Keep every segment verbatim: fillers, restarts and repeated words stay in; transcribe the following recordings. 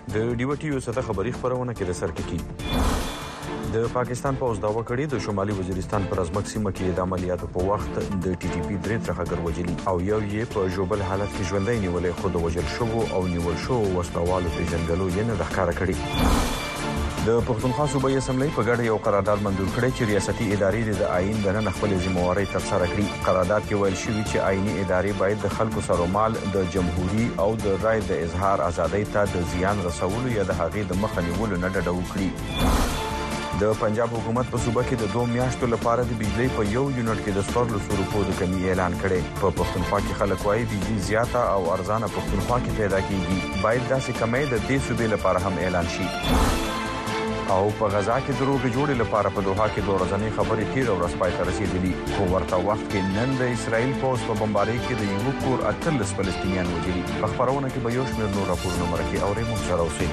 د ډیوټي یو څه خبري خبرونه کې د سرکټي د پاکستان پوز داوا کړی د شمالي وزیرستان پر ازمک سیمه کې د عملیاتو په وخت د ټي ټي پی درې ترهګر وجلی او یو یې په جوبل حالت کې ژوندۍ نیولې خو د وجل شو او نیول شو وسلوالو په جنګلو یې نه د ښکارا کړی. د پښتونخوا صوبایي اسمبلی په ګډه یو قرارداد منظور کړی چې ریاستي ادارې د آئین د نن خپل ذمہواری ترسره کړي. قرارداد کې ویل شوی چې آئینی ادارې باید د خلکو سرومال د جمهوریت او د رائے د اظهار ازادۍ ته د زیان رسولو یا د هغې د مخه نیولو نه ډډه وکړي. د پنجاب حکومت په صوبه کې د دوه میاشتو لپاره د بجلی په یو یونټ کې د څلور روپو د کمی اعلان کړي. په پښتونخوا کې خلک وايي بجلی زیاته او ارزانه پښتونخوا کې پیدا کیږي. باید داسې کمی د دې صوبې لپاره هم اعلان شي. او په غزا کې د روغې جوړې لپاره په دوحه کې دوه ورځې خبرې تیر ورځ پای ته رسیدلې. خو ورته وخت کې نن د اسرائیل پوز په بمبارۍ کې د یو کور اتلس فلسطینیان وژلي. په خبرونه کې به یو شمېر نور راپورونه مرکه اورې مو سره اوسئ.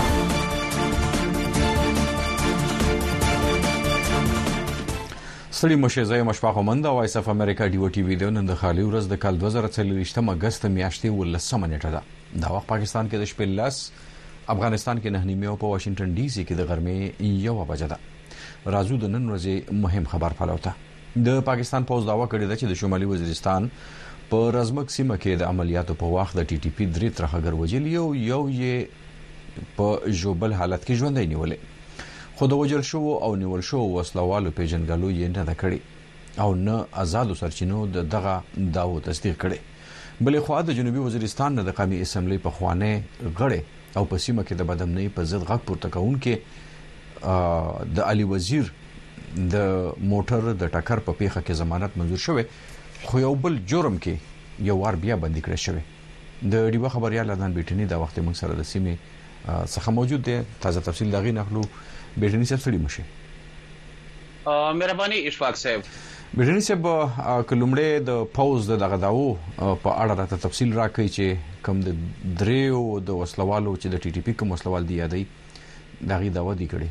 ستړي مشه زای مشفاق مند او وایس اف امریکا ډیو ټي وی د نن د خالي ورځ د کال دوه زره څلوېښت اگست میاشتې ولسمه نیټه ده. دا وخت پاکستان کې د شپې لس، افغانستان کې نه نیمه او په واشنگټن ډي سي کې د غرمې یو بجه ده. راځو د نن ورځې مهم خبر پلوته. د پاکستان پوز داوا کړی دی چې د شمالي وزیرستان په رزمک سیمه کې د عملیاتو په وخت د ټي ټي پی درې ترهګر وجلی او یو یې په جوبل حالت کې ژوندۍ نیولې. خو د وجل شو او نیول شو وسلوالو په جنګلو یې نه کړی او نه آزادو سرچینو د دغه داو تصدیق کړي. بلې خو د جنوبي وزیرستان نه د قومي اسمبلی په خوانه غړي او په سیمه کې د بدامنۍ په ضد غږ پورته کوونکې د علي وزیر د موټر د ټکر په پیښه کې ضمانت منظور شوه، خو یو بل جرم کې یو وار بیا بندي کړی شوی. د ډیوه خبريال لدان بیٹنی دا وخت موږ سره د سیمه څخه موجود دی. تازه تفصیل دغې نخلو. بیٹنی صاحب سړي مشه. مهرباني اشفاق صاحب. بیٹنی صاحب کلمړې د پوز د دغه داو په اړه راته تفصیل راکړي چې کوم د دریو د وسلوالو چې د ټي ټي پی کوم وسلوال دی یادې دغه داوا دی کړي.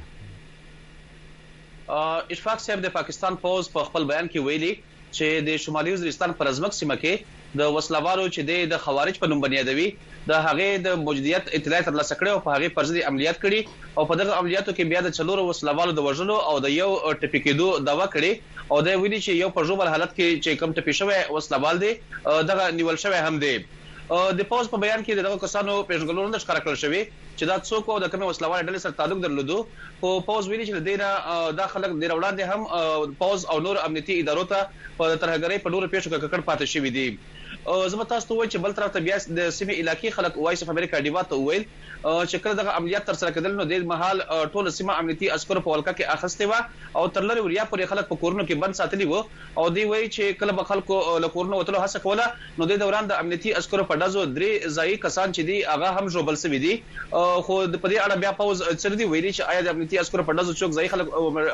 اشفاق صاحب د پاکستان پوز په خپل بیان کې ویلي چې د شمالي وزیرستان پر ازمک سیمه کې د وسلوالو چې د خوارج په نوم بنیادوي د هغه د موجودیت اطلاع ترلاسه کړي او په هغه پر ضد عملیات کړي او په دغه عملیاتو کې بیا د چلورو وسلوالو د وژلو او د یو ټپي کېدو داوا کړي او دا ویلي چې یو په جوبل حالت کې چې کم ټپي شوی وسلوال دی دغه نیول شوی هم دی. د پوز په بیان کې دغه کسانو پیژنګلونو د ښکارا کړل شوی چې دا څوک او د کومه وسلوال ډلې سره تعلق درلودو. خو پوز ویلي چې د دې د خلک د وړاندې هم پوز او نور امنیتي ادارو ته په ترهګرۍ په نور پیښو کې ککړ پاتې شوی دی. زما تاسو ته وایي چې بل طرف ته بیا د سیمه علاقې خلک وایس اف امریکا ډیوا ته ویل چې کله دغه عملیات تر سره کېدل نو د محل ټول سیمه امنیتي عسکرو په ولکه کې اخستې و او تر لری وریا پورې خلک په کورونو کې بند ساتلي وو او دی وایي چې کله به خلکو له کورونو وتلو هڅه کوله نو د دوران د امنیتي عسکرو په ډزو درې ځای کسان چې دی هغه هم جوبل سوي دي. خو په دې اړه بیا پوز چر دی ویلي چې آیا د امنیتي عسکرو په ډزو څوک ځای خلک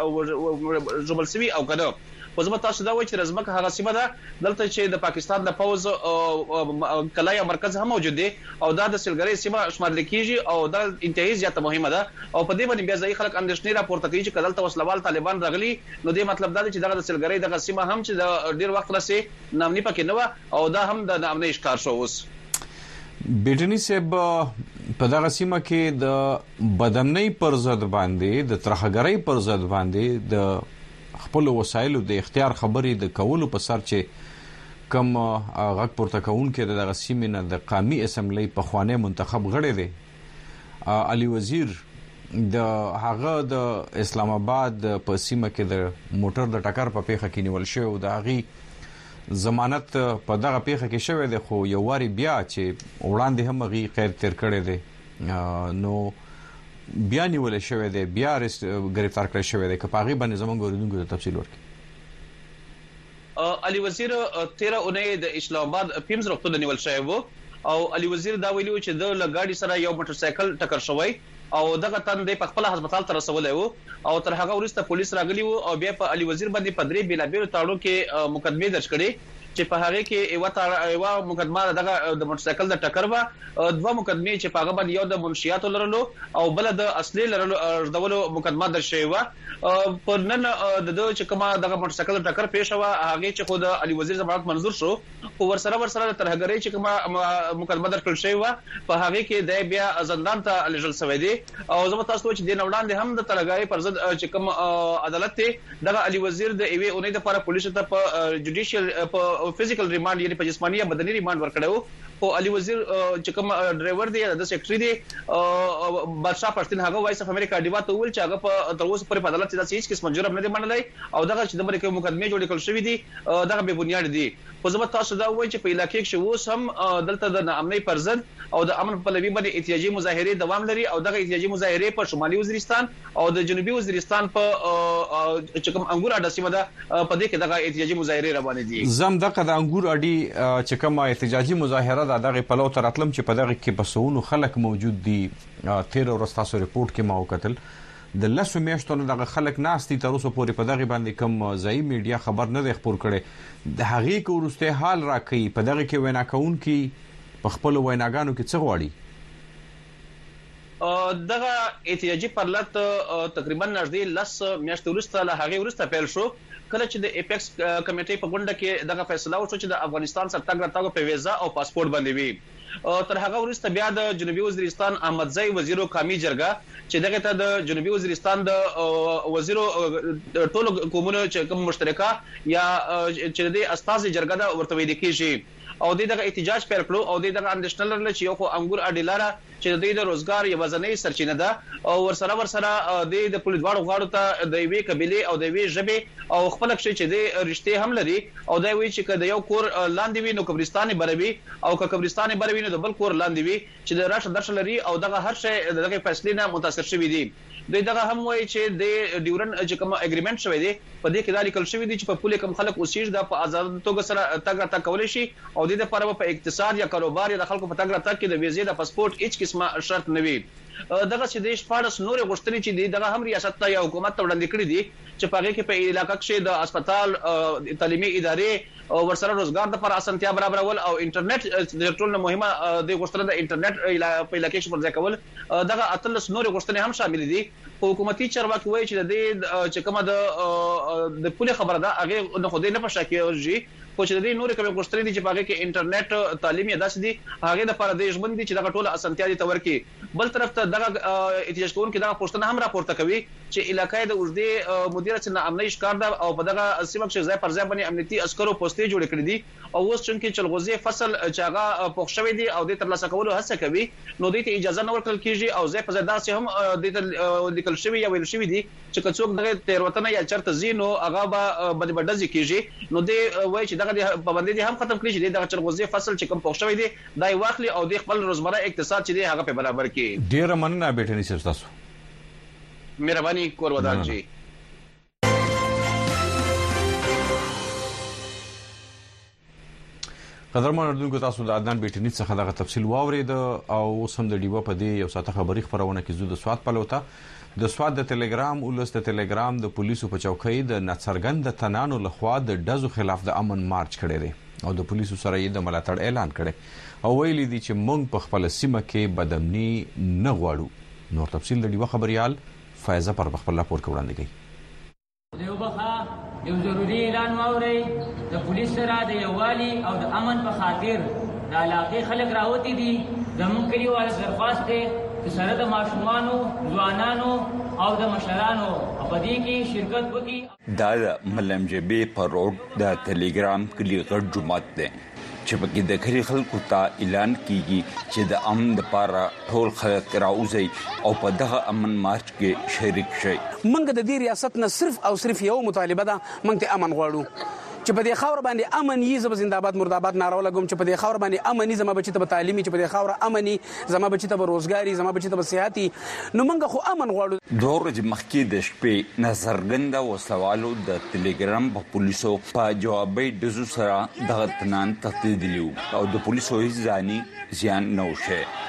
جوبل سوي او کنه. خو زما تاسو دا وایي چې رزمک هغه سیمه ده دلته چې د پاکستان د پوز کلای مرکز هم موجود دی او دا د سلګری سیمه شمار لیکيږي او دا انتهایی زیاته مهمه ده او په دې باندې بیا ځای خلک اندېښنې راپورته کوي چې کله وسلوال طالبان راغلي نو دې مطلب دا دی چې دغه د سلګری دغه سیمه هم چې د ډیر وخت راسي نامني پکې نه و او دا هم د نامني ښکار شو. اوس بیٹنی صاحب په دغه سیمه کې د بدامنۍ پر ضد باندې د ترهګرۍ پر ضد باندې د خپل وسایلو د اختیار خبرې د کولو په سر چې کم غږ پورته کوونکې دغه سیمې نه د قومي اسمبلی په خوانه منتخب غړي دي علي وزیر د هغه د اسلام آباد په سیمه کې د موټر د ټکر په پیښه کې نیول شو او د هغه ضمانت په دغه پیښه کې شوی دی. خو یو واری بیا چې وړاندې هم غي قید تر کړي دي نو بیا نیول شوی دی بیا گرفتار کړی شوی دی. کپاغي باندې زمونږ ورودونکو ته تفصیل ورکړي. علي وزیر تیرہ اونۍ د اسلام آباد پیمز روغتون نیول شوی وو او علي وزیر دا ویلو چې د لګاډي سره یو موټر سایکل ټکر شوی او دغه تن د خپل هسپتال ته رسولای وو او تر هغه وروسته پولیس راغلی وو او بیا په علي وزیر باندې په درې بیلابیلو تاړو کې مقدمه درج کړي چې په هغه کې یو یو مقدمه دغه د موټرسایکل د ټکر و دوه مقدمه چې په هغه باندې یو د منشیات لرلو او بل د اصلي لرلو ارزولو مقدمه در شوی و په نن د دوه چې کومه دغه موټرسایکل ټکر پیښ و هغه چې خود علي وزیر ضمانت منظور شو او ورسره ورسره ترهګری چې کومه مقدمه در کړل شوی و په هغه کې د بیا زندان ته لېږل شوی دی او زه تاسو ته چې د نوړاندې هم د ترهګری پر ضد چې کوم عدالت ته دغه علي وزیر د ایوي اونۍ د لپاره پولیسو ته په جوډیشل په فزیکل ریماند یعنی په جسمانی یا بدني ریماند ورکړو او علي وزیر چې کوم ډرایور دی د سیکریټری دی بادشاہ پښتون هغه وایس اف امریکا دیوا ته ول چې هغه په تر اوسه پورې په عدالت کې هیڅ قسم جرم نه دی منلای او دغه چې د امریکا مقدمه جوړ کړل شوې دي دغه به بنیاد دي خو زه تاسو دا وایم چې په علاقې کې شو سم دلته د امنیت پر ضد او د امن په لوي باندې احتجاجي مظاهره دوام لري او دغه احتجاجي مظاهره په شمالي وزیرستان او د جنوبي وزیرستان په چې کوم انګور اډه سیمه ده په دې کې دغه احتجاجي مظاهره روانه دي زم دغه د انګور اډي چې کوم احتجاجي مظاهره دغه په لور تراتلم چې په دغه کې بسونو خلک موجود دي تیر ورځ تاسو ریپورت کې ما وکتل د لاسو میاشتونو دغه خلک ناستي تر اوسه پورې په دغه باندې کوم ځای میډیا خبر نه دی خبر کړي د هغه کو ورسته حال راکې په دغه کې وینا کون کې په خپل ویناګانو کې څه غواړي دغه احتجاجي پرلط تقریبا نږدې لس میاشتې وروسته له هغه وروسته پیل شو کله چې د ایپکس کمیټې په غونډه کې دغه فیصله وشو چې د افغانستان سره تګ راتګ په ویزا او پاسپورت باندې وي تر هغه وروسته بیا د جنوبي وزیرستان احمدزی وزیر قومي جرګه چې دغه ته د جنوبي وزیرستان د وزیر ټولو قومونو چې کوم مشترکه یا چې د استازي جرګه د ورته ویل کېږي او دغه احتجاج پیل کړو او دغه اندیشنل لرل چې یو خو انګور اډیلاره چې د روزګار یو وزنۍ سرچینه ده او ورسره ورسره د پولیس واړو غاړو ته د وی قبيله او د وی ژبه او خپل شي چې د رښتې هم لري او دا وی چې د یو کور لاندې وي نو قبرستان بروي او که قبرستان بروي نو د بل کور لاندې وي چې د راشه درش لري او دغه هر شی دغه فیصله نه متاثر شوی دي دوی دغه هم وایي چې د ډیورن چې کوم اګریمنت شوی دی په دې کې دا لیکل شوی دی چې په پوله کوم خلک اوسېږي د په آزاد توګه سره تګ راتګ کولای شي او د دې لپاره په اقتصاد یا کاروبار یا د خلکو په تګ راتګ کې د ویزې د پاسپورت هیڅ قسمه شرط نه وي دغه چې د شپاړس نور غوښتنې چې دی دغه هم ریاست ته یا حکومت ته وړاندې کړې دي چې په هغه کې په علاقې کې د هسپتال تعلیمي ادارې او ورسره روزګار د پر اسانتیا برابرول او انټرنیټ د ټول مهمه د غوښتنه د انټرنیټ په علاقې کې پر ځای کول دغه اتلس نور غوښتنې هم شامل دي حکومتي چارواکي وایي چې د چې کومه د د پوله خبره ده هغه نه خوده نه پښه کېږي خو چې د دې نور کوم غوښتنې دي چې په هغه کې انټرنیټ تعلیم یا داسې دي هغه د پر د ژوند دي چې دغه ټول اسانتیا دي تور کې بل طرف ته دغه احتجاج کوونکي دغه پوښتنه هم راپورته کوي چې علاقې د اوږدې مدیریت نه امنیت ښکار ده او په دغه سیمه کې ځای پر ځای باندې امنیتي عسکرو پوسټې جوړ کړې دي او اوس چې چلغوزي فصل چې هغه پوښ شوی دي او د ترلاسه کولو هڅه کوي نو د ته اجازه نه ورکړل کیږي او ځای په ځای داسې هم د لیکل شوی یا ویل شوی دي چې کڅوګ دغه تیروتنه یا چرته زینو هغه به بد بدځي کیږي نو د وای چې دغه پابندي هم ختم کړي چې دغه چلغوزي فصل چې کوم پوښ شوی دي دای واخلي او د خپل روزمره اقتصاد چې دی هغه په برابر کړي ډیر مننه بیٹنی صاحب تاسو مهرباني کور ودان جی قدرمن اردوونکو تاسو د عدنان بیٹنی څخه دغه تفصیل واورید او سم د ډیوه په دې یو ساته خبري خبرونه کې زو د سواد پلوته د سواد د ټلګرام ولست ټلګرام د پولیسو په چوکۍ د نڅرګند تنانو لخوا د دزو خلاف د امن مارچ کړی دی او د پولیسو سره یې د ملاتړ اعلان کړي او ویلي دي چې موږ په خپل سیمه کې بدامني نه غواړو نور تفصیل د ډیوه خبريال فایزه پر خپل راپور وړاندې کوي دیوبخه یو ضروري اعلان موري د پولیس سره د یووالي او د امن په خاطر د علاقې خلک راوتی دي زموږ کلیوال درخواست دی چې سره د ماشومانو ځوانانو او د مشرانو په دې کې شرکت وکړي دا د ملمجبې پر روډ د ټلګرام کلی غټ جماعت دی چې پکې د کلی خلکو ته اعلان کیږي چې د امن لپاره ټول خلک راوځي او په دغه امن مارچ کې شریک شي منګ د دې ریاست نه صرف او صرف یو مطالبه ده منګ ته امن غواړو چې په دې خاور باندې امن یې زب زنده‌باد مرداباد نارو لګم چې په دې خاور باندې امني زما بچی ته تعلیمي چې په دې خاور امني زما بچی ته روزګاری زما بچی ته صحتي نو منګ خو امن غواړو دور چې مخکې د شپې نظرګنده وسوالو د ټلګرام په پولیسو په جوابي دزو سره دغه تنان تهدیدلیو او د پولیسو هیڅ ځاني زیان نه وشه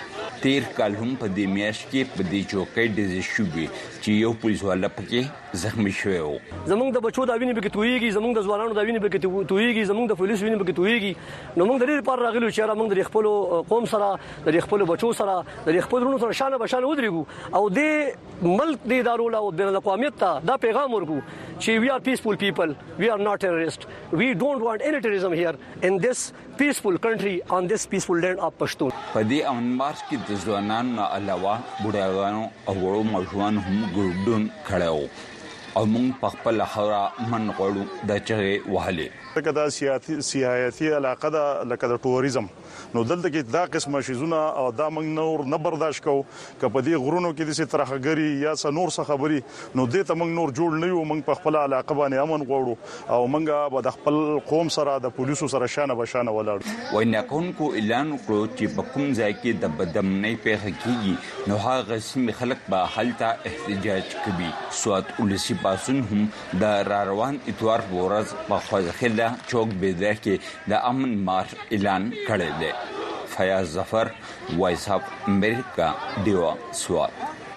تیر کال هم په دې میاشت کې په دې چوکۍ ډزې شوې چې یو پولیس والا پکې زخمی شوی و. زمونږ د بچو د وینې پکې تویږي، زمونږ د ځوانانو د وینې پکې تویږي، زمونږ د پولیس وینې پکې تویږي. نو موږ د دې لپاره راغلو چې موږ د خپل قوم سره د خپل بچو سره د خپل ورونو سره شانه بشانه ودرېږو او د ملک د ادارو له بین الاقوامیت ته دا پیغام ورکو چې we are peaceful people, we are not terrorists, we don't want any terrorism here in this peaceful country on this peaceful land of Pashtun. په دې امن مارچ کې د ځوانانو نه علاوه بوډاګانو او وړو ماشومان هم ګډون کړو او موږ په خپل خاوره من غواړو د چغې وهلې. لکه دا سیاسي سیاحتي علاقه ده، لکه د ټوریزم، نو دلته کې دا قسمه شیزونه او دا موږ نور نه برداشت کوو. که په دې غرونو کې د څه ترخګری یا څه نور څه خبري نو دې ته موږ نور جوړ نه یو. موږ په خپل علاقه باندې امن غواړو او موږ به د خپل قوم سره د پولیسو سره شانه بشانه ولاړو. وینا کوونکو اعلان وکړو چې په کوم ځای کې د بدامنۍ پیښه کیږي نو هغه سیمې خلک به هلته احتجاج کوي. سوات ولسی پاسون هم د راروان اتوار ورځ په خوځخله چوک بیدر کې د امن مارچ اعلان کړی دی. فیاض ظفر، وایس اف امریکا، دیوا، سوات.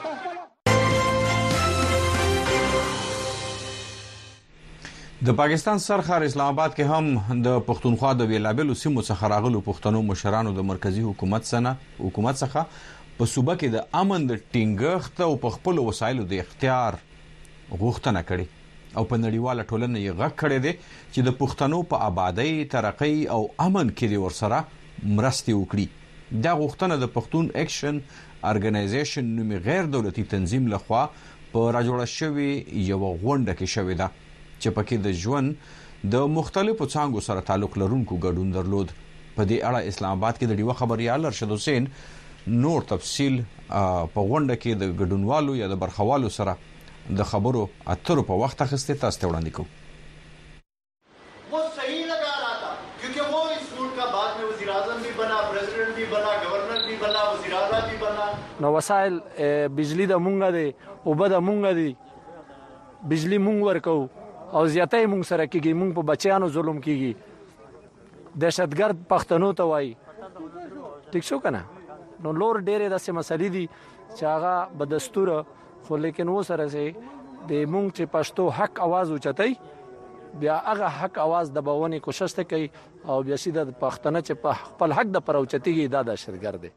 د پاکستان سرخار اسلام آباد کې هم د پښتونخوا د ویلابلو سیمو څخه راغلو پښتنو مشرانو د مرکزی حکومت سره حکومت څخه په صوبه کې د امن د ټینګښت او په خپل وسایلو د اختیار غوښتنه کړې او په نړیواله ټولنه یې غږ کړی دی چې د پښتنو په آبادی، ترقۍ او امن کې د ورسره مرستې وکړي. دا غوښتنه د پښتون اکشن ارګنایزیشن نومي غیر دولتي تنظیم لخوا په راجوړه شوې یو غونډه کې شوې ده چې پکې د ژوند د مختلفو څانګو سره تعلق لرونکو ګډون درلود. په دې اړه اسلام آباد کې د ډیوه خبريال ارشد حسین نور تفصیل په غونډه کې د ګډونوالو یا د برخوالو سره د خبرو اترو په وخت اخیسته تاسو ته وړاندې کوم. वो सही लगा रहा था क्योंकि वो इस मुल्क का बाद में वज़ीर आज़म भी बना, प्रेसिडेंट भी बना, गवर्नर भी बना, वज़ीर आज़ा भी बना. نو وسایل بجلی د مونږه دی او بد مونږه دی، بجلی مونږ ورکو او زیاتې مونږ سره کیږي، مونږ په بچیانو ظلم کیږي، دهشتګرد پښتنو ته وایي. ټیک شو کنه؟ نو لور ډېرې داسې مسلې دي چې هغه بدستور خو لیکن و سره سي د مونږ چې پښتو حق आवाज اوچتای بیا هغه حق आवाज د بوونی کوشش ته کوي او بیا سیده د پښتنه چې په خپل حق د پر اوچتیږي دا د شرګر دي.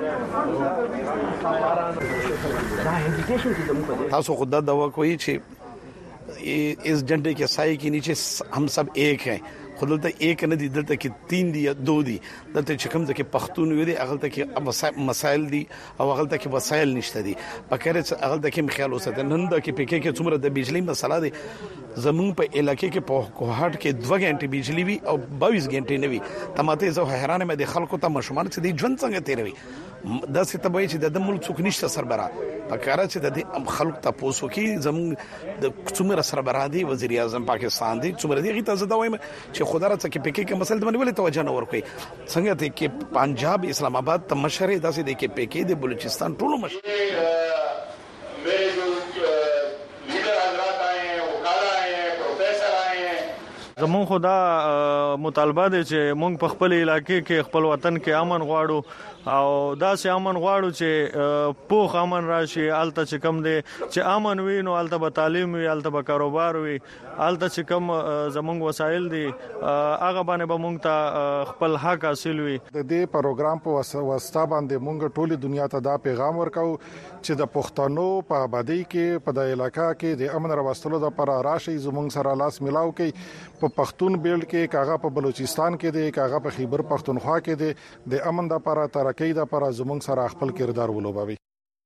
تاسو خود دا دوا کوي چې اس جنډے کے سائے کے نیچے ہم سب ایک ہیں. خلته ایک نه دي، دلته کې تین دي یا دو دي. دلته چې کوم ځکه پښتون وي هغه کې مسائل دي او هغه کې وسایل نشته دي. پکره چې هغه کې خیال اوسه نن د کې پکې کې څومره د بجلی مسله دي. زمون په علاقې کې په کوهاټ کې دوه غنټې بجلی وي او باویس غنټې نه وي. تماته زه حیرانه مې د خلکو ته مشمار چې د ژوند څنګه تیروي. دا څه ته وایي چې د ملک څوک نشته سربرا پکاره چې د خلکو ته پوسو کې زمون د څومره سربرا دي وزیر اعظم پاکستان دي څومره دي ته زده وایم چې خدای راځي کې پکې کې مسله باندې ولې توجه نه ورکوي. څنګه ته کې پنجاب اسلام آباد ته مشر داسې دي کې پکې د بلوچستان ټولو مشر मेरे जो लीडर हजरात आए हैं, वकाला आए हैं, प्रोफेसर आए हैं. زمون خدا مطالبه دي چې مونږ په خپل علاقې کې خپل وطن کې امن غواړو او دا سه امن غواړو چې پوخ امن راشي. الته چې کم دي چې امن وي نو الته به تعلیم وي، الته به کاروبار وي، الته چې کم زمونږ وسایل دي هغه باندې به مونږ ته خپل حق حاصل وي. د دې پروګرام په واسطه باندې مونږ ټولي دنیا ته دا پیغام ورکو چې د پښتنو په آبادی کې په د علاقې کې د امن راوستلو لپاره راشي زمونږ سره لاس ملاو کوي. په پښتون بیلډ کې کاغه په بلوچستان کې دی، کاغه په خیبر پښتونخوا کې دی. د امن لپاره ترقۍ لپاره زمونږ سره خپل کردار ولوبوي.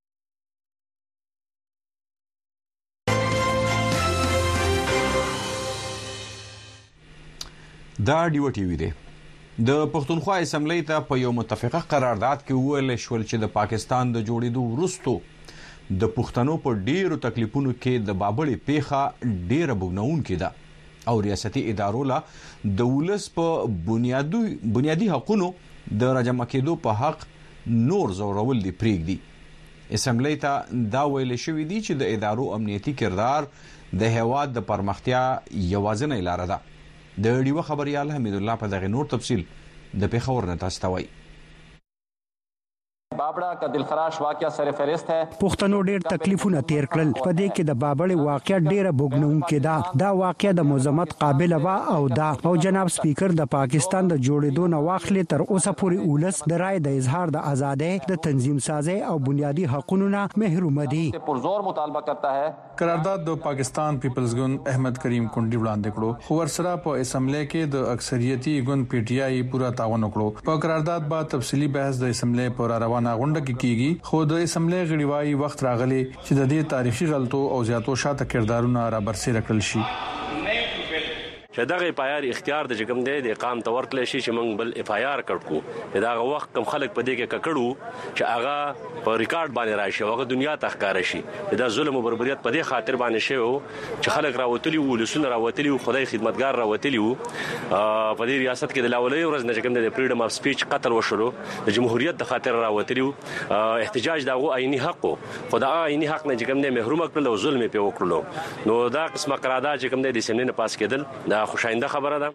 دا ډیو ټي وی دی. د پښتونخوا اسمبلی ته په یو متفقه قرارداد کې ویل شول چې د پاکستان د جوړېدو وروسته د پښتنو په ډیرو تکلیفونو کې د بابړې پیښه ډیره بګنون کې ده او ریاستي ادارو لا د ولس په بنیادی بنیادی حقوقو د راجمع کېدو په حق نور زورول دی پریږدي. اسمبلی ته دا ویل شوی دی چې د ادارو امنیتي کردار د هیواد د پرمختیا یوازینۍ لار ده. د ډیوه خبريال حمید الله په دغه نور تفصیل د پیښور نه تاسو ته وایي. بابړې बाबड़ा का दिलखराश वाक़या सर फहरिस्त है। پښتنو ډېر تکلیفونه تیر کړل، په دې کې د بابړې واقعیا ډېره بوګنونکې ده. دا واقعیا د مزمت قابل وا او دا او جناب سپیکر د پاکستان د جوړېدو نه واخلې تر اوسه پورې اولس د رائے د اظهار د ازادۍ د تنظیم سازي او بنیادی حقوقو نه محروم دي. پرزور مطالبه کرتا ہے. قرارداد د پاکستان پیپلز ګوند احمد کریم کونډي وړاندې کړو، خو ورسره په اسمبلی کې د اکثریتي ګوند پی ټی آی پورا تعاون وکړو. په قرارداد با تفصیلی بحث د اسمبلی پر روانه غونډه کې کیږي، خو د اسمبلی غړي وخت راغلی چې د دې تاریخي غلطو او زیاتو شاته کردارونو را برسېره کړل شي. چې دغه اف آی آر اختیار د جګم دی د اقام تور کله شي چې موږ بل اف آی آر کړو. دا وخت کم خلک په دې کې ککړو چې هغه په ریکارډ باندې راشي او هغه دنیا ته ښکار شي. دا ظلم او بربریت په دې خاطر باندې شی وو چې خلک راوتلی وو، لسونه راوتلی وو، خدای خدمتګار راوتلی وو. په دې ریاست کې د لاولې ورځ نه جګم دی د فریډم اف سپیچ قتل وشرو، د جمهوریت د خاطر راوتلی وو. احتجاج دغه عیني حق وو، خدای عیني حق نه جګم دی محروم کړل او ظلم په وکړلو. نو دا قسمه قرارداد جګم دی د سیمې نه پاس کېدل دا خوشاینده خبره ده.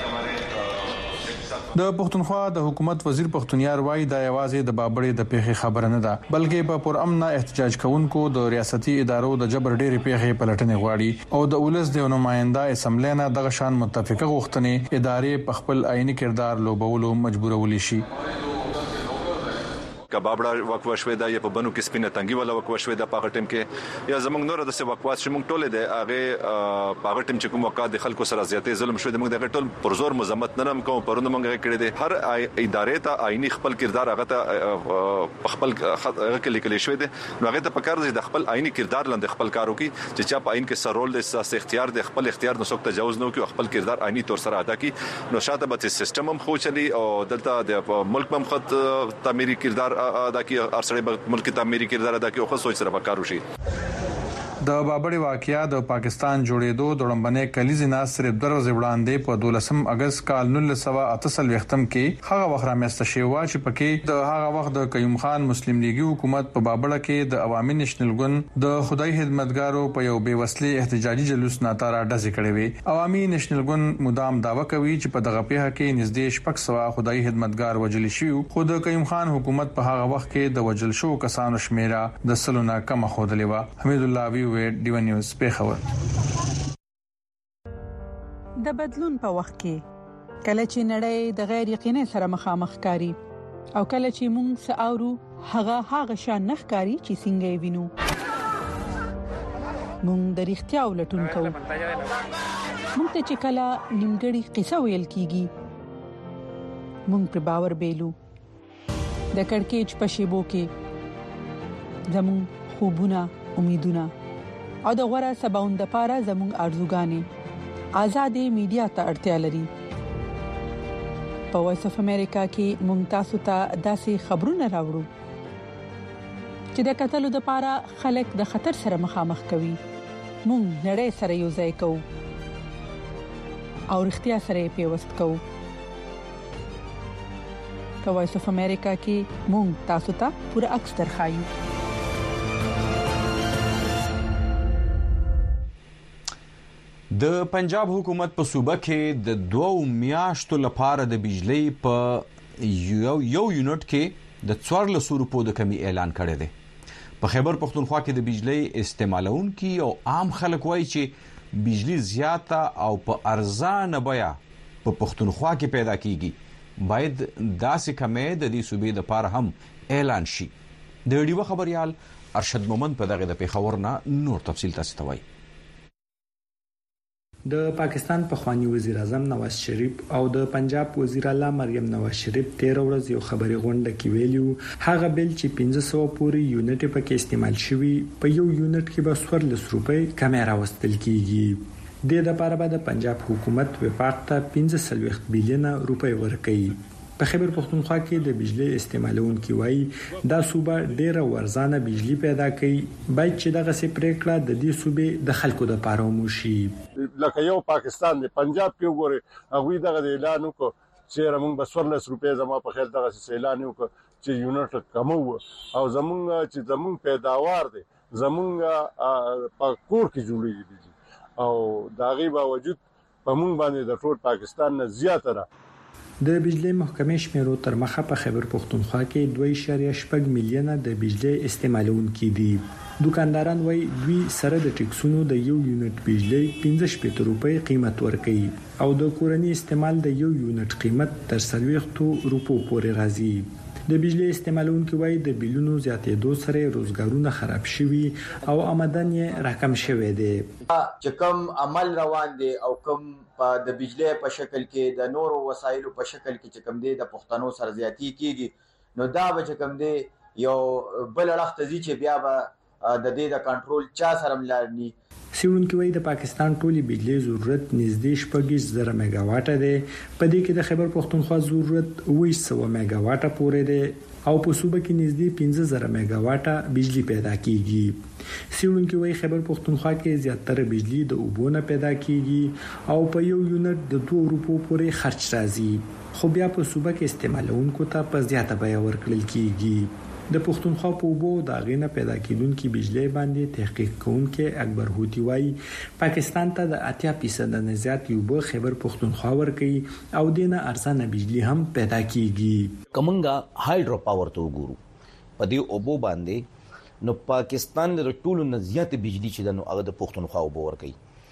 د پښتونخوا د حکومت وزیر پښتونیار وایي دا یوازې د بابړې د پیښې خبره نه ده، بلکې په پرامن احتجاج کوونکو د ریاستي ادارو د جبر ډېری پیښې پلټنې غواړي او د ولس د نماینده اسمبلی نه دغه شان متفقه غوښتنې ادارې په خپل عیني کردار لوبولو مجبورول شي. کبابړه وقوه شوې ده یا په بنو کې سپینه تنګي ولا وقوه شوې ده په ټیم کې یا زمونږ نور د څه وقوات چې موږ ټول د هغه په ټیم چې کوم وقات د خلکو سره زیاتې ظلم شوې ده موږ د ټول پرزور مزمت نه نم کوم پرونه موږ کړی دي. هر ادارې ته عیني خپل کردار هغه ته خپل هغه کې لیکل شوې ده، نو هغه ته پکار دي د خپل عیني کردار لاندې خپل کارو کې چې چا په عین کې سرول د سیاسي اختیار د خپل اختیار نو څوک تجاوز نه کوي، خپل کردار عیني تور سره ادا کړي. نو شاته به سیستم هم خو چلی او دلته د ملک هم خط تعمیري کردار ادا کړي، سره ملک تعمیري کردار ادا کوي او خو سوچ سره وکړو شي. د بابړې واقعیا د پاکستان جوړېدو د لومبنې کلیزې نه صرف درځ وړاندې په دولسم اگست کال نولس سوه اته څلوېښت کې هغه وخت رامنځته شوی و چې پکې د هغه وخت د قیوم خان مسلم لیګي حکومت په بابړه کې د عوامي نېشنل ګوند د خدای خدمتګارو په یو بې وسلې احتجاجي جلوس ناتاره ډزې کړې وي. عوامي نېشنل ګوند مدام داوا کوي چې په دغه پیښه کې نږدې شپږ سوه خدای خدمتګار وژل شوي، خو د قیوم خان حکومت په هغه وخت کې د وژل شوو کسانو شمیره د سلو نه کم ښودلې وه. حمید الله وی ډیو نیوز پیښور. د بدلون په وخت کې کله چې نړۍ د غیر یقیني سره مخامخ کاری او کله چې موږ ساورو هغه هغه شان نخکاری چې څنګه وینو، موږ د اړتیا ولټون کوو. موږ ته چې کله نیمګړی قصه ویل کیږي موږ پر باور بیلو. د کڑکېچ په شیبو کې زموږ خوبونه، امیدونه او د غوړه سباوند لپاره زموږ ارزوګانې آزادې میډیا ته اړتیا لري. په وایس اف امریکا کې موږ تاسو ته داسې خبرونه راوړو چې د قتل لپاره خلک د خطر سره مخامخ کوي. موږ نړۍ سره یو ځای کوو او اړتیا سره پیوست کوو. په وایس اف امریکا کې موږ تاسو ته پوره عکس درخایو. د پنجاب حکومت په صوبه کې د دوو میاشتو لپاره د بجلی په یو یو یونټ کې د څوارلسو روپو د کمی اعلان کړی دی. په خیبر پښتونخوا کې د بجلی استعمالونکي او عام خلک وایي چې بجلی زیاته او په ارزانه بیه په پښتونخوا کې پیدا کیږي، باید داسې کمې د دې صوبې لپاره هم اعلان شي. د ډیو خبريال ارشد مومند په دغه د پیښور نه نور تفصیل تاسو ته وایي. د پاکستان پخوانی وزیر اعظم نواز شریف او د پنجاب وزیر اعلی مریم نواز شریف تیر ورځ یو خبري غونډه کې ویلو هغه بل چې پنځه سوه پورې یونټ پکې استعمال شوی په یو یونټ کې به څوارلس روپۍ کیمرا وستل کیږي. د لپاره به د پنجاب حکومت وفاق ته پنځه سلويخت بلیونه روپۍ ورکړي. په خیبر پښتونخوا کې د بجلی استعمالونکي وایي دا صوبه ډیره ورزانه بجلی پیدا کوي، باید چې دغه سي پریکړه د دې صوبې د خلکو د پاره وشي. لکه یو پاکستان دی پنجاب کې وګوره هغه دغه اعلان وکړ چې موږ به څوارلس روپۍ زما په خیال دغه اعلان وکړ چې یونټ کمو او زمونږ چې زمونږ پیداوار دی زمونږ په کور کې جوړیږي او داغي باوجود په موږ باندې د ټول پاکستان نه زیاتره د بجلی محکمې شمیرو تر مخه په خیبر پختونخوا کې دوه اشاریه شپږ میلیونه د بجلی استعمالونکي دي. دکانداران وایي دوی سره د ټیکسونو د یو یونټ بجلی پنځه شپږ روپۍ قیمت ورکوي او د کورنۍ استعمال د یو یونټ قیمت تر څلوېښتو روپو پورې راځي. د بجلی استعمالونکي وایي د بیلونو زیاتېدو سره روزګارونه خراب شوي او آمدن یې راکم شوی دی. چې کوم عمل روان دی او کوم د بجلی په شکل کې د نورو وسایلو په شکل کې چې کوم دی د پښتنو سره زیاتی کیږي نو دا به چې کوم دی یو بل اړخ ته ځي چې بیا به د دې د کنټرول چا سره ملارني. سیونکي وایي د پاکستان ټولي بجلی ضرورت نږدې شپږ زره میگا واټه دی. په دې کې د خیبر پختونخوا ضرورت اوه سوه میگا واټه پورې دی او په صوبه کې نږدې پنځه زره میگا واټه بجلی پیدا کیږي. سیونکي وایي خیبر پختونخوا کې زیاتره بجلی د اوبو نه پیدا کیږي او په یو یونټ د دوه روپو پورې خرچ راځي خو بیا په صوبه کې استعمالونکو ته په زیاته بیه ورکړل کیږي. د پښتونخوا په اوبو د غینه پیدا کیدونکو بجلی باندې تحقیق کوونکي اکبر هوتی وایي پاکستان ته د اتیا فیصد نه زیات اوبو خیبر پښتونخوا ورکوي او دینه ارزانه بجلی هم پیدا کیږي. کومنګا هایډرو پاور ته وګورو په دې اوبو باندې نو پاکستان د ټولو نه زیات بجلی چې د نو هغه د پښتونخوا اوبو ورکوي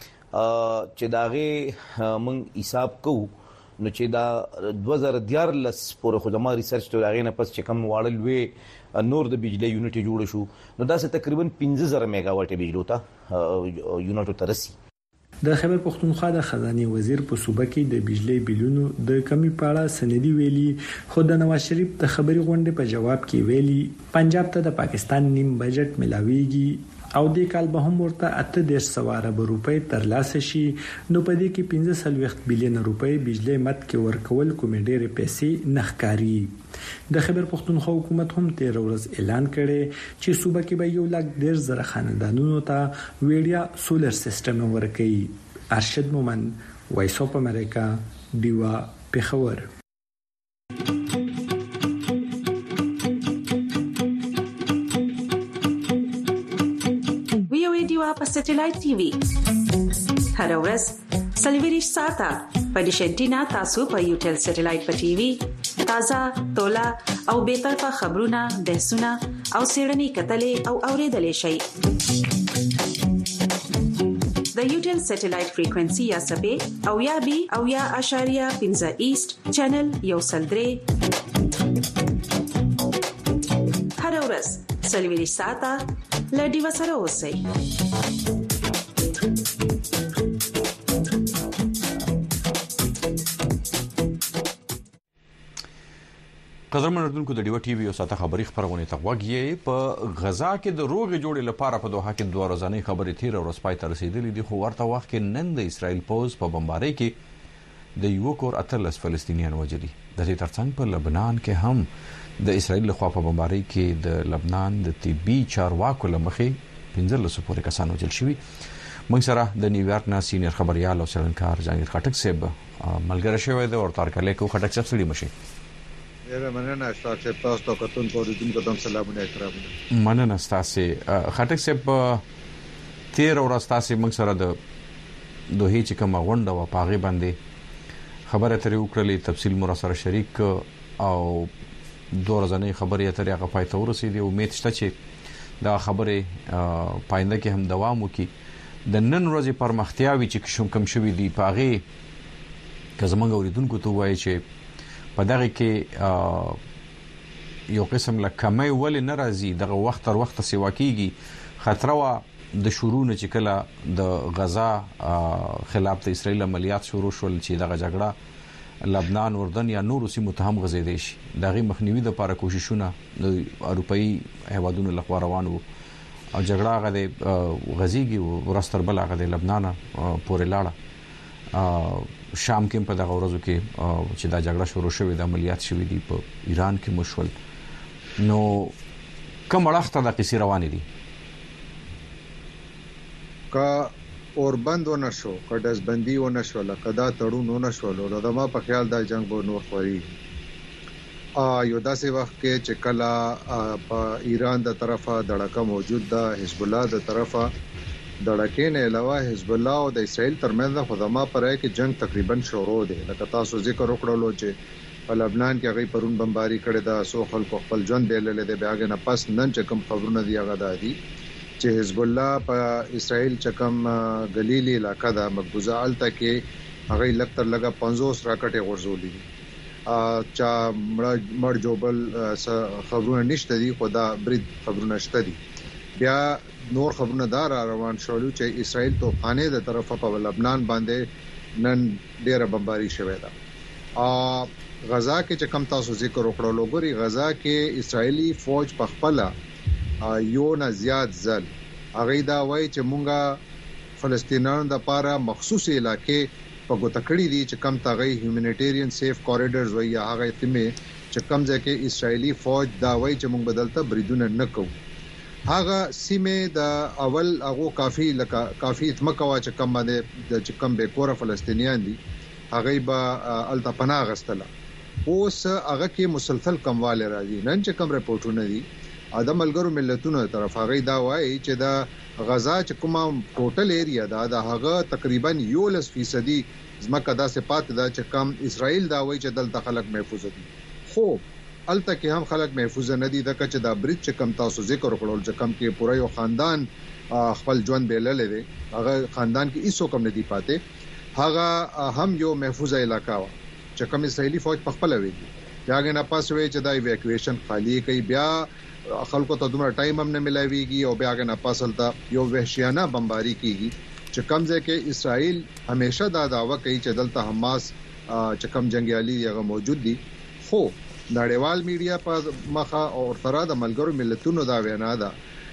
چې داغه موږ حساب کوو نو چې دا دوه زره دیارلس پورې خو زما ریسرچ ته راغی نه پس چې کم واړل وی نور د بجلی یونټ جوړ شو نو دا څه تقریبا پنځه زره میگا واټ بجلی ته یونټ ته رسي. د خیبر پختونخوا د خزانه وزیر په صوبه کې د بجلی بیلونو د کمی پاړه سندي ویلي خو د نواز شریف د خبري غونډې په جواب کې ویلي پنجاب ته د پاکستان نیم بجټ ملاويږي او د کال به هم ورته اته دیش سواره به روپۍ ترلاسه شي نو په دې کې پنځه سلويخت بلین روپۍ بجلی مت کې ورکول کومې ډېرې پیسې نخکاری. د خیبر پختونخوا حکومت هم تیر ورځ اعلان کړي چې صوبه کې به یو لک ډېر زره خاندانونو ته ویډیا سولر سیستم ورکړي. ارشد مومن وایس اف امریکا دیوا پېښور. په سټلایټ ټي وي هر ورځ سلیویریش ساته په ډیشنټینا تاسو په یو ټل سټلایټ په ټي وي تازه تولا او به طرفه خبرونه بحثونه او سیړنی کتلې او اوریدلې شي. د یو ټل سټلایټ فریکوئنسي یا سبې او یا بي او یا اشاریه پنځه ایست چینل یو سلدري هر ورځ سلیویریش ساته لډي وسره اوسئ. قدرمن اردوونکو د ډیو ټي وي او ساته خبري خبرونه ته وګورئ. په غزا کې د روغ جوړې لپاره په دوحه کې دوه ورځې خبرې تیر ورځ پای ته رسیدلې دي خو ورته وخت کې نن د اسرائیل پوز په بمبارۍ کې د یو کور اتلس فلسطینیان وژلي. د دې ترڅنګ په لبنان کې هم د اسرائیل لخوا په بمبارۍ کې د لبنان د طبي چارواکو لمخې پنځلس پورې کسان وژل شوي. موږ سره د نیویارک نه سینیئر خبريال او څېړنکار جهانگیر خټک صاحب ملګری شوی دی او تر کله کو خټک صاحب سړي مشي. ډیره مننه تاسو ته تاسو ته کوم پوریدونکو ته سلامونه احترام. مننه تاسو خټک صاحب تیر ورځ تاسو موږ سره د دوه هیڅ کوم غونډه و پاغي باندې خبره ترې وکړلې تفصیل مو سره شریک او دوه ورځې خبرې ترې هغه پای ته ورسېدې. امید شته چې دا خبره پاینده کې هم دوام وکړي. د نن ورځې پرمختیاوي چې کوم کم شوي دي پاغي که زمونږ اوریدونکو ته وایي چې په دغه کې یو قسم له کمای ول ناراضي دغه وخت تر وخت سیوا کیږي خطر وا د شروع نه چې کله د غزا خلاف د اسرائیل عملیات شروع شول چې دغه جګړه لبنان اردن یا نور سیمو ته هم غزیدې شي دغه مخنیوي د لپاره کوششونه د اروپאי هیوادونو لخوا روان وو او جګړه هغه د غزيږي ورستر بل هغه د لبنان پورې لاړه. شام کې په دغه ورځو کې چې دا جګړه شروع شوې د عملیات شوې دي په ایران کې مشول نو کوم اړخ ته د قصې روانې دي کا اوربند و نشو کا دزبندي و نشو لکه دا تړون و نشو نو د ما په خیال دا جنگ به نور خوري. ا یو داسې وخت کې چې کلا په ایران د طرفه دړکه موجود ده حزب الله د طرفه د لکین علاوه حزب الله او د اسرائیل ترمنځ خدما پرې کې جنگ تقریبا شروع دی لکه تاسو ذکر وکړلو چې په لبنان کې هغه پرون بمباری کړي دا سو خلکو خپل ژوند بیلل دي بیاګه نه پس نن چې کوم خبرونه دی هغه دادي چې حزب الله په اسرائیل چې کوم غلیلی علاقہ دا مقبوضه الته کې هغه لکتر لگا پنځوس راکټه غورځولې ا چا مړ جوبل خبرونه نشته دي خدا برید خبرونه شته دي بیا نور خبرونه دار روان شولو چې اسرائیل توپخانه د طرفه په لبنان باندې نن ډیره بمباری شوې ده ا غزا کې چې کم تاسو ذکر وکړو لګوري غزا کې اسرائیلی فوج په خپل یو نه زیات ځل هغه دا وایي چې مونږه فلسطینیانو د لپاره مخصوص علاقې په ګوته کړی دي چې کم تاغي هیومانیټیرین سیف کوریډورز وایي هغه تیمه چې کم ځکه اسرائیلی فوج دا وایي چې مونږ بدلته بریدونه نکو هغه سیمه د اول هغه کافي لکه کافي اتمکوا چې کم باندې د چې کم به کور فلسطینیان دي هغه به التپنا غستله اوس هغه کې مسلسل کمواله راځي نن چې کم رپورټونه دي ادم ملګرو ملتونو طرف هغه دا وایي چې دا غزا چې کومه ټوټل ایریا دا د هغه تقریبا یو لس فیصدي زمکه دا صفات دا چې کم اسرائیل دا وایي چې دلته خلک محفوظ دي خو الته کې هم خلک محفوظ نه دي د کچ دا برید چې کم تاسو ذکر وکړل چې کم کې پوره یو خاندان خپل ژوند بیلل دي هغه خاندان کې هیڅ کم نه دی پاتې هغه هم یو محفوظه علاقہ و چې کم اسرائیلی فوج په خپل وی دي هغه نه پاس وی چې دا ایویکویشن خالی کوي بیا خلکو ته دومره ټایم هم نه ملایويږي او بیا هغه نه پاسلته یو وحشیانه بمباری کیږي چې کمزې کې اسرائیل همیشه دا داوا کوي چې دلته حماس چې کم جنگیالي هغه موجود دي خو نړیوال میډیا په مخه او تر د ملګرو ملتونو دا وینا ده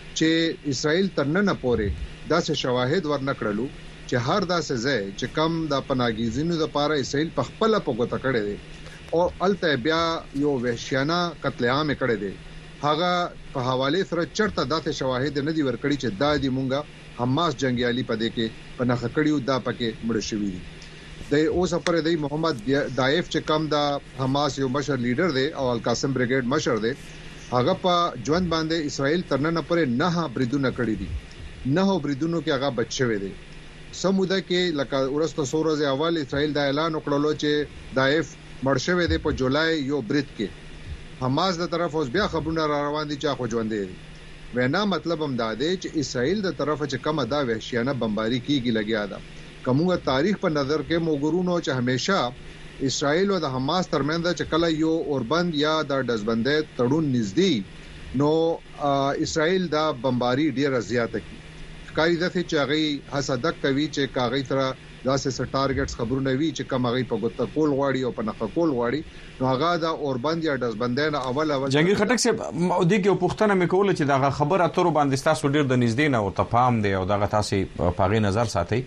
چې اسرائیل ترنه پورې داسې شواهد ورنکړلو چې هر داسې ځای چې کم د پناګیزینو د پاره اسرائیل په خپل په ګوته کړي دي او الته بیا یو وحشیانه قتل عام کړي دي هغه په حواله سره چرته داسې شواهد نه دي ورکړي چې دا دی مونږه حماس جنگیالي پدې کې پناه کړیو دا پکې مړ شوی دي د اوس پر دی محمد دایف چې کم دا حماس یو مشر لیډر دی او القاسم بریګیډ مشر دی هغه په ژوند باندې اسرائیل ترنه پرې نه بریدونه کړی دي نه بریدونو کې هغه بچوي دي سموده کې لکه ورسته سورزه اول اسرائیل دا اعلان وکړلو چې دایف مرشوي دی په جولای یو برید کې حماس د طرف اوس بیا خبرونه را روان دي چې خو ژوند دي وینا مطلب هم دا دی چې اسرائیل د طرف چې کومه دا وحشیانه بمباری کیږي لګیا ده کومه تاریخ په نظر کې موګورونو چې همیشه اسرائیل او د حماس ترمنځ چې کله یو اوربند یا د دزبندې تړون نږدې نو اسرائیل دا بمباری ډیره زیاته کی ښکاری ده چې هغه حسدک کوي چې کاغی تر داسې س ټارګټس خبرونه وی چې کوم هغه په ګوت کول غواړي او په نخ کول غواړي نو هغه دا اوربند یا دزبندین اول اول جنگیر خټک سه د کې پښتنه مې کوله چې دا خبره اترو باندې تاسو ډیر د نږدې نه او تفاهم دی او دا تاسو په غي نظر ساتي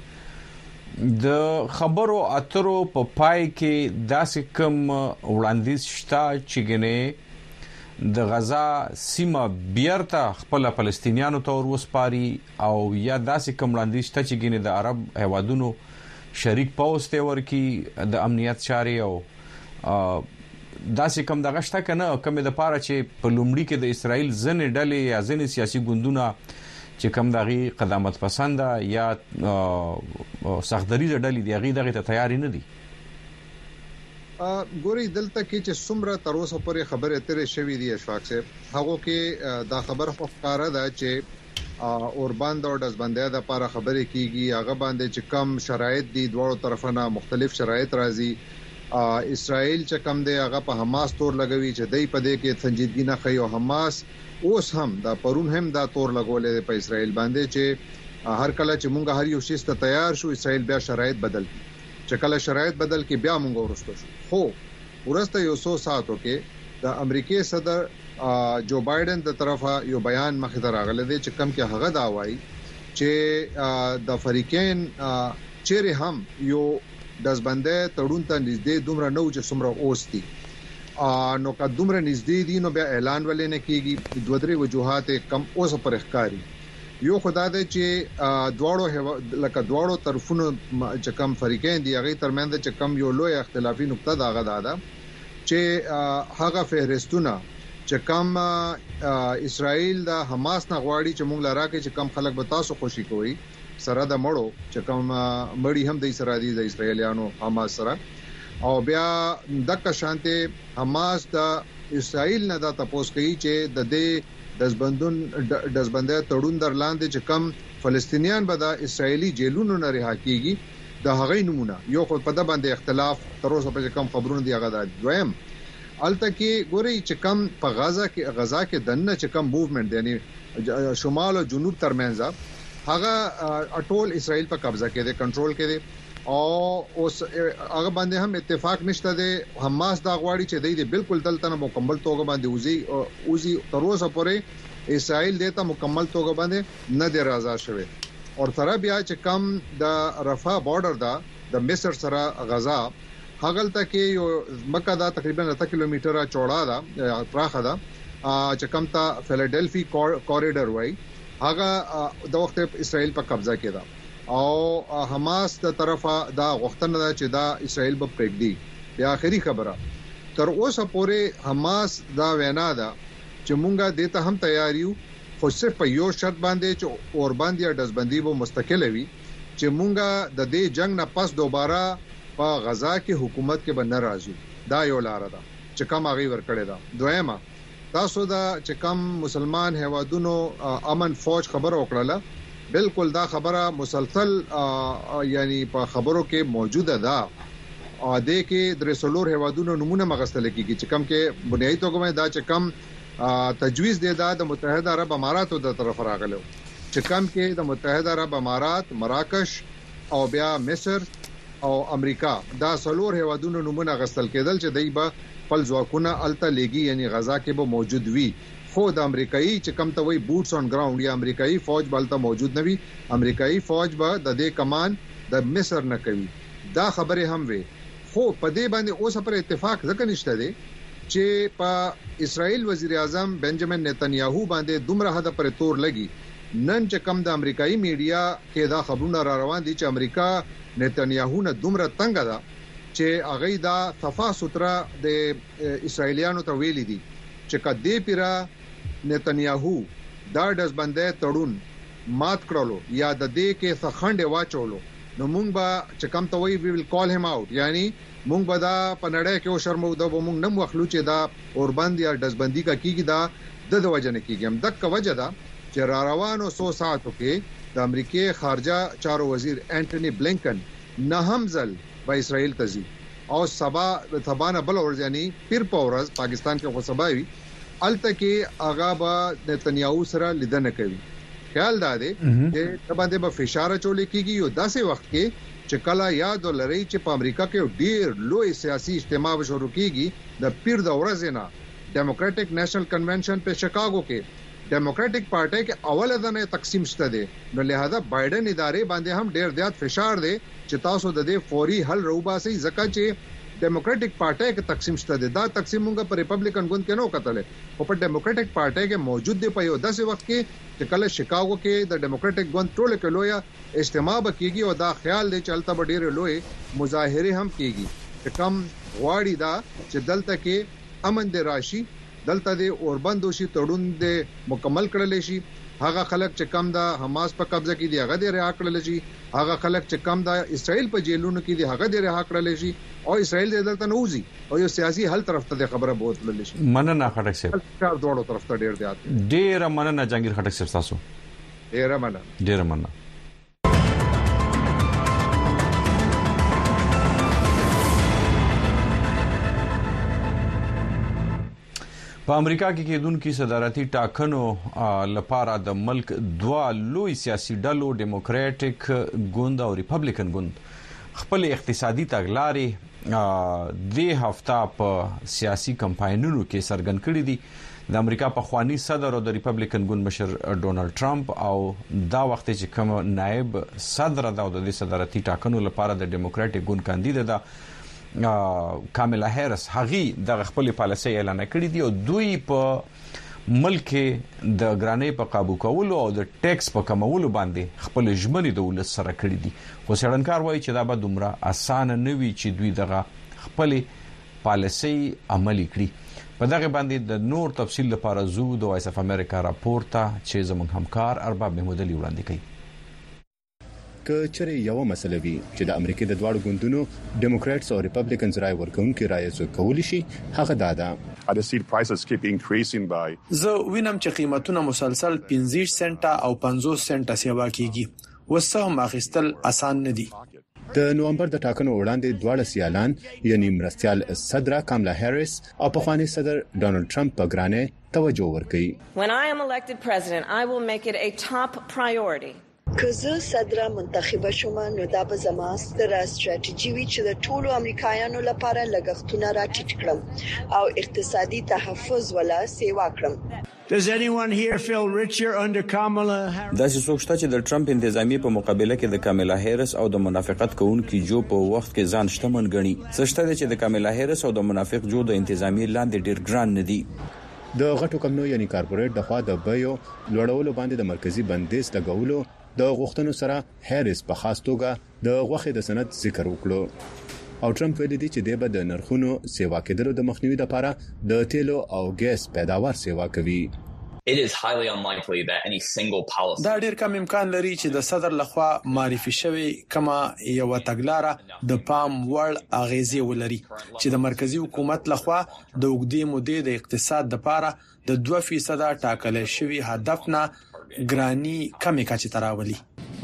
د خبرو اترو په پای کې داسې کوم وړاندیز شته چې ګنه د غزا سیمه بیرته خپل فلسطینیانو ته ورسپاري او یا داسې کوم وړاندیز شته چې ګنه د عرب هوادونو شریک پوسټ ورکی د امنیت چاري او داسې کوم دغه شته کنه کوم د پاره چې په لومړي کې د اسرائیل ځنې ډلې یا ځنې سیاسي ګوندونه چې کوم دغه قدامت پسند یا سختدري ډلې دی هغه دغه ته تیاری نه دي ګوري دلته کې چې څومره تر اوسه پورې خبره اترې شوې دي اشفاق صاحب هغه کې دا خبر خو ښکارا ده چې اوربند او دزبندیا د لپاره خبرې کیږي هغه باندې چې کم شرایط دي دوه طرفونه مختلف شرایط راځي اسرائیل چې کم دی هغه په حماس تور لګوي چې دای په دې کې سنجیدګي نه کوي او حماس اوس هم دا پرون هم دا تور لګولې په اسرائیل باندې چې هر کله چې مونږ هر یو شی ته تیار شو اسرائیل بیا شرایط بدل چې کله شرایط بدل کې بیا مونږ ورسته شو خو ورسته یو څو ساعتو کې د امریکای صدر جو بایدن د طرفه یو بیان مخې ته راغلی دی چې کم کې هغه دا وایي چې د فریقین چیرې هم یو دزبندې تړون ته نږدې دومره نو چې څومره اوستي نو که دومره نږدې دي نو بیا اعلان ولې نه کیږي دوه درې وجوهات کم اوس پر اخکاری یو خدای دې چې دواړو لکه دواړو طرفونو چې کم فریقین دي هغه ترمنځ چې کم یو لوی اختلافي نقطه دا غدا ده چې هغه فهرستونه چې کوم اسرائیل د حماس نه غواړي چې موږ لاره کې چې کوم خلک به تاسو خوشي کوي سره د مړو چې کوم مړی هم د اسرائیل د اسرائیلیانو حماس سره او بیا دغه شانته حماس د اسرائیل نه دا تاسو کوي چې د دې دزبندون دزبنده تړون درلاندې چې کم فلسطینیان به د اسرایلی جیلونو نه رها کیږي د هغې نمونه یو خو په د باندې اختلاف تر اوسه په کم خبرونه دی هغه د دویم الته کې ګوري چې کم په غزا کې غزا کې دنه چې کم موومېنټ یعنی شمال او جنوب ترمنځ هغه اټول اسرائیل په قبضه کې دی کنټرول کې دی او اوس هغه باندې هم اتفاق نشته دی حماس دا غواړي چې د دې بالکل دلته مکمل توګه باندې وزي وزي تر اوسه پورې اسرائیل دته مکمل توګه باندې نه دی راځه شوی او تر بیا چې کم د رفح بارډر دا د مصر سره غزا هغلته کې یو مکه دا تقریبا اته کیلومتره چوڑا ده پراخه ده چې کم تا فیلادلفی کوریډور وای هغه د وخت اسرائیل په قبضه کې ده او حماس د طرفه دا غوښتنه ده چې دا اسرائیل په پریږدي بیا اخري خبره تر اوسه پورې حماس دا وینا ده چې مونږه دته هم تیار یو خو صرف په یو شرط باندې چې اور باندې دزبندي وو مستقله وي چې مونږه د دې جنگ نه پس دوباره په غزا کې حکومت کې به ناراضي دا یو لار ده چې کوم هغه ور کړی ده دویمه تاسو دا چې کوم مسلمان هوادونو امن فوج خبر وکړه بالکل دا خبره مسلسل یعنی په خبرو کې موجوده ده او د کې د رسولور هوادونو نمونه مغستل کیږي چې کم کې بنیادی توګه دا چې کم تجویز دی د متحده عرب اماراتو د طرف راغلو چې کم کې د متحده عرب امارات مراکش او بیا مصر او امریکا دا سلور هوادونو نمونه غستل کېدل چې دای په خپل ځواکونه الته لګي یعنی غزا کې به موجود وي خو د امریکایي چې کم ته وي بوټس اون ګراوند یا امریکایي فوج بلته موجود نه وي امریکایي فوج به د دې کمان د مصر نه کوي دا خبره هم وي خو په دې باندې اوس پر اتفاق ځکه نشته دی چې په اسرائیل وزیر اعظم بنجامین نتنیاهو باندې دومره حد پر تور لګي نن چې کم د امریکایي میډیا کې دا خبرونه را روان دي چې امریکا نتنیاهو نه دومره تنګ ده چې هغه دا صفا سترا د اسرایلیانو ته ویلي دي چې کدی پیرا نتنیاهو دا دزبندې تړون مات کړلو یا د دې کې څخنډه واچولو نو مونږ به چې کم ته وی وی ویل کال هیم اوټ یعنی مونږ به دا پنړې کې شرمو د مونږ نم وخلو چې دا اوربند یا دزبندي کا کیږي دا د د وجنه کیږي هم دک وجه دا چې را روانو سو ساعتو کې د امریکای خارجه چارو وزیر انټونی بلینکن نه همزل په اسرائیل تزي او سبا تبانه بل ور یعنی پیر پورز پاکستان کې خو سباوي الته کې آغا با نتنیاهو سره لیدنه کوي خیال دا دی چې تباندې به فشار چولې کیږي یو داسې وخت کې چې کلا یاد ولري چې په امریکا کې ډیر لوی سیاسي اجتماع شروع کیږي د پیر د ورځې نه ډیموکراټک نېشنل کنونشن په شکاګو کې ډیموکراټک پارټي کې اوله ځنه تقسیم شته دي نو لہذا بایدن ادارې باندې هم ډیر زیات فشار دی چې تاسو د دې فوري حل روباسي ځکه چې ډیموکراټک پارټي کې تقسیم شته دي دا تقسیم موږ په ریپبلیکن ګوند کې نو کتلې او په ډیموکراټک پارټي کې موجود دی په یو داسې وخت کې چې کله شکاګو کې د ډیموکراټک ګوند ټول کې لویا اجتماع وکړي او دا خیال دی چې البته ډیر لوی مظاهره هم کیږي چې کم غواړي دا چې دلته کې امن دی راشي دلته دی اوربند شي تړون دی مکمل کړل شي هغه خلک چې کم دا حماس په قبضه کې دی هغه دی رها کړل شي هغه خلک چې کم دا اسرائیل په جیلونو کې دی هغه دی رها کړل شي او اسرائیل د دلته نوځي او یو سیاسي حل طرف ته خبره بوت للی شي مننه خټک صاحب کار دوړو طرف ته ډیر دی ډیر مننه جنگیر خټک صاحب تاسو ډیر مننه ډیر مننه په امریکا کې کېدونکو صدارتي ټاکنو لپاره د ملک دوا لوی سیاسي ډلو ډیموکراټک ګوند او ریپبلیکن ګوند خپل اقتصادي تګلارې د هفته په سیاسي کمپاینونو کې سرګن کړي دي د امریکا په خوانی صدر او د ریپبلیکن ګوند مشر ډونالد ټرمپ او دا وخت چې کوم نائب صدر دا د صدارتي ټاکنو لپاره د ډیموکراټک ګوند کاندید ده کاملا هریس هغه د خپل پالیسي اعلان کړی دی او دوی په ملک د ګرانۍ په قابو کولو او د ټیکس په کمولو باندې خپل ژمنې د ولس سره کړی دي خو څېړنکار وایي چې دا به دومره اسانه نه وي چې دوی دغه خپل پالیسي عملي کړي په دغه باندې د نور تفصیل لپاره زو د وایس اف امریکا راپور ته چې زموږ همکار ارباب محمود علي وړاندې کوي. که چېرې یوه مسله وي چې د امریکا د دواړو ګوندونو ډیموکراتس او ریپبلیکنز رای ورکوونکي رایې کولی شي هغه دا ده. زه وینم چې قیمتونه مسلسل پنځه سنټه او پنځوس سنټه سیوا کیږي. وسه هم اخیستل آسان نه دي. د نومبر د ټاکنو وړاندې دواړه سیالان یعنی مرستيال صدر کاملا هریس او پخوانی صدر ډونالد ټرمپ په ګرانه توجه ورکړي. When I am elected president, I will make it a top priority. که زه صدر منتخب شوم نو دا به زما ستره ستراتیژي وي چې د ټولو امریکایانو لپاره لګښتونه راټیټ کړم او اقتصادي تحفظ ولا سیوا کړم. Does anyone here feel richer under Kamala Harris? دا چې څوک شته چې د ټرمپ انتظامی په مقابله کې د کاملا هریس او د منافقت کوونکي جو په وخت کې ځان شتمن ګڼي. څه شته چې د کاملا هریس او د منافق جو د انتظامی لاندې ډیر ګران نه دي. د غټو کمنو یعنی کارپوریټ د خوا د بیو لوړولو باندې د مرکزی بندیز لګولو د غوښتنو سره هریس په خاص توګه د غوښې د سند ذکر وکړو او ټرمپ ویلي دی چې د بد نرخونو سیوا کېدلو د مخنیوي لپاره د تیلو او ګیس پیداوار سیوا کوي. It is highly unlikely that any single policy دا ډیر کم امکان لري چې د صدر لخوا معرفي شوی کما یو تګلاره د پام وړ اغیزه ولري چې د مرکزی حکومت لخوا د وګړي مودې د اقتصاد لپاره د دوه فیصد ټاکل شوی هدف نه ګرانی کمې کچې تراولي.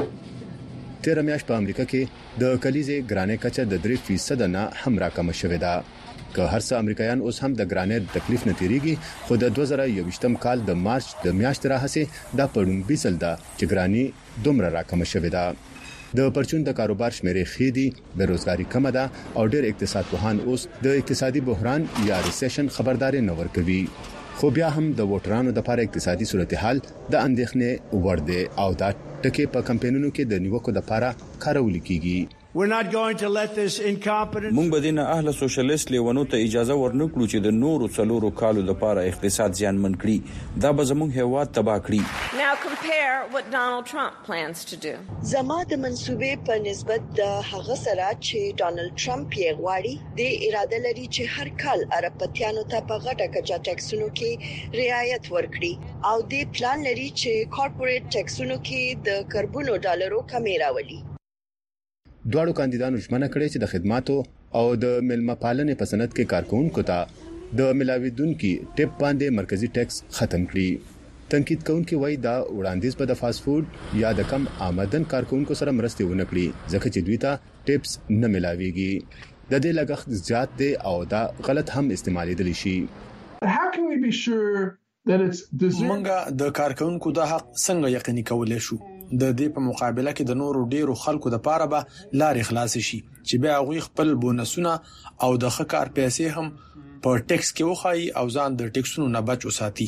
تیر میاشت په امریکا کې د کلیزې ګرانې کچه د درې فیصد نه هم راکمه شوې ده. که هر څه امریکایان اوس هم د ګرانې تکلیف نه تیریږي خو د دوه زره یوویشتم کال د مارچ د میاشتې راهسه د پړون بیسل ده چې ګرانی دومره راکمه شوې ده. د پرچون د کاروبار شمیرې خېدي بیروزګاری کم ده او ډېر اقتصاد پوهان اوس د اقتصادي بحران یا ریسیشن خبرداري نه ورکوي. خو بیا هم د ووټرانو د لپاره اقتصادي صورتحال د اندېښنې وړ دی او دا ټکي په کمپاینونو کې د نیوکو لپاره کارول کیږي. We're not going to let this incompetent مونږ به دینه اهل سوشلیست لیونو ته اجازه ورنکړو چې د نورو څلورو کالو لپاره اقتصاد زیانمن کړي. دا به زموږ هیواد تباہ کړي. Now compare what Donald Trump plans to do. زما د منسوبې په نسبت د هغه سره چې ډونالد ټرمپ یې غواړي د اراده لري چې هر کال عربتیانو ته په غټه کچه ټیکسونو کې رعایت ورکړي او د پلان لري چې کارپوریټ ټیکسونو کې د کربونو ډالرو کمی راولي. دواړو کاندیدانو ژمنه کړې چې د خدماتو او د ملمه پالنې په صنعت کې کارکونکو ته د ملاویدونکو ټیپ باندې مرکزی ټیکس ختم کړي. تنقید کوونکي وایي دا وړاندیز به د فاست فود یا د کم آمدن کارکونکو سره مرسته ونه کړي ځکه چې دوی ته ټیپس نه ملاويږي. د دې لګښت زیات دی او دا غلط هم استعمالیدل شي. How can we be sure that it's منګه د کارکونکو د حق څنګه یقیني کولای شو؟ د دې په مقابله کې د نورو ډیرو خلکو د پاره به لارې خلاص شي چې بیا غوي خپل بونسونه او د خکار پیسې هم په ټیکس کې وخایي او ځان د ټیکسونو نه بچ وساتي.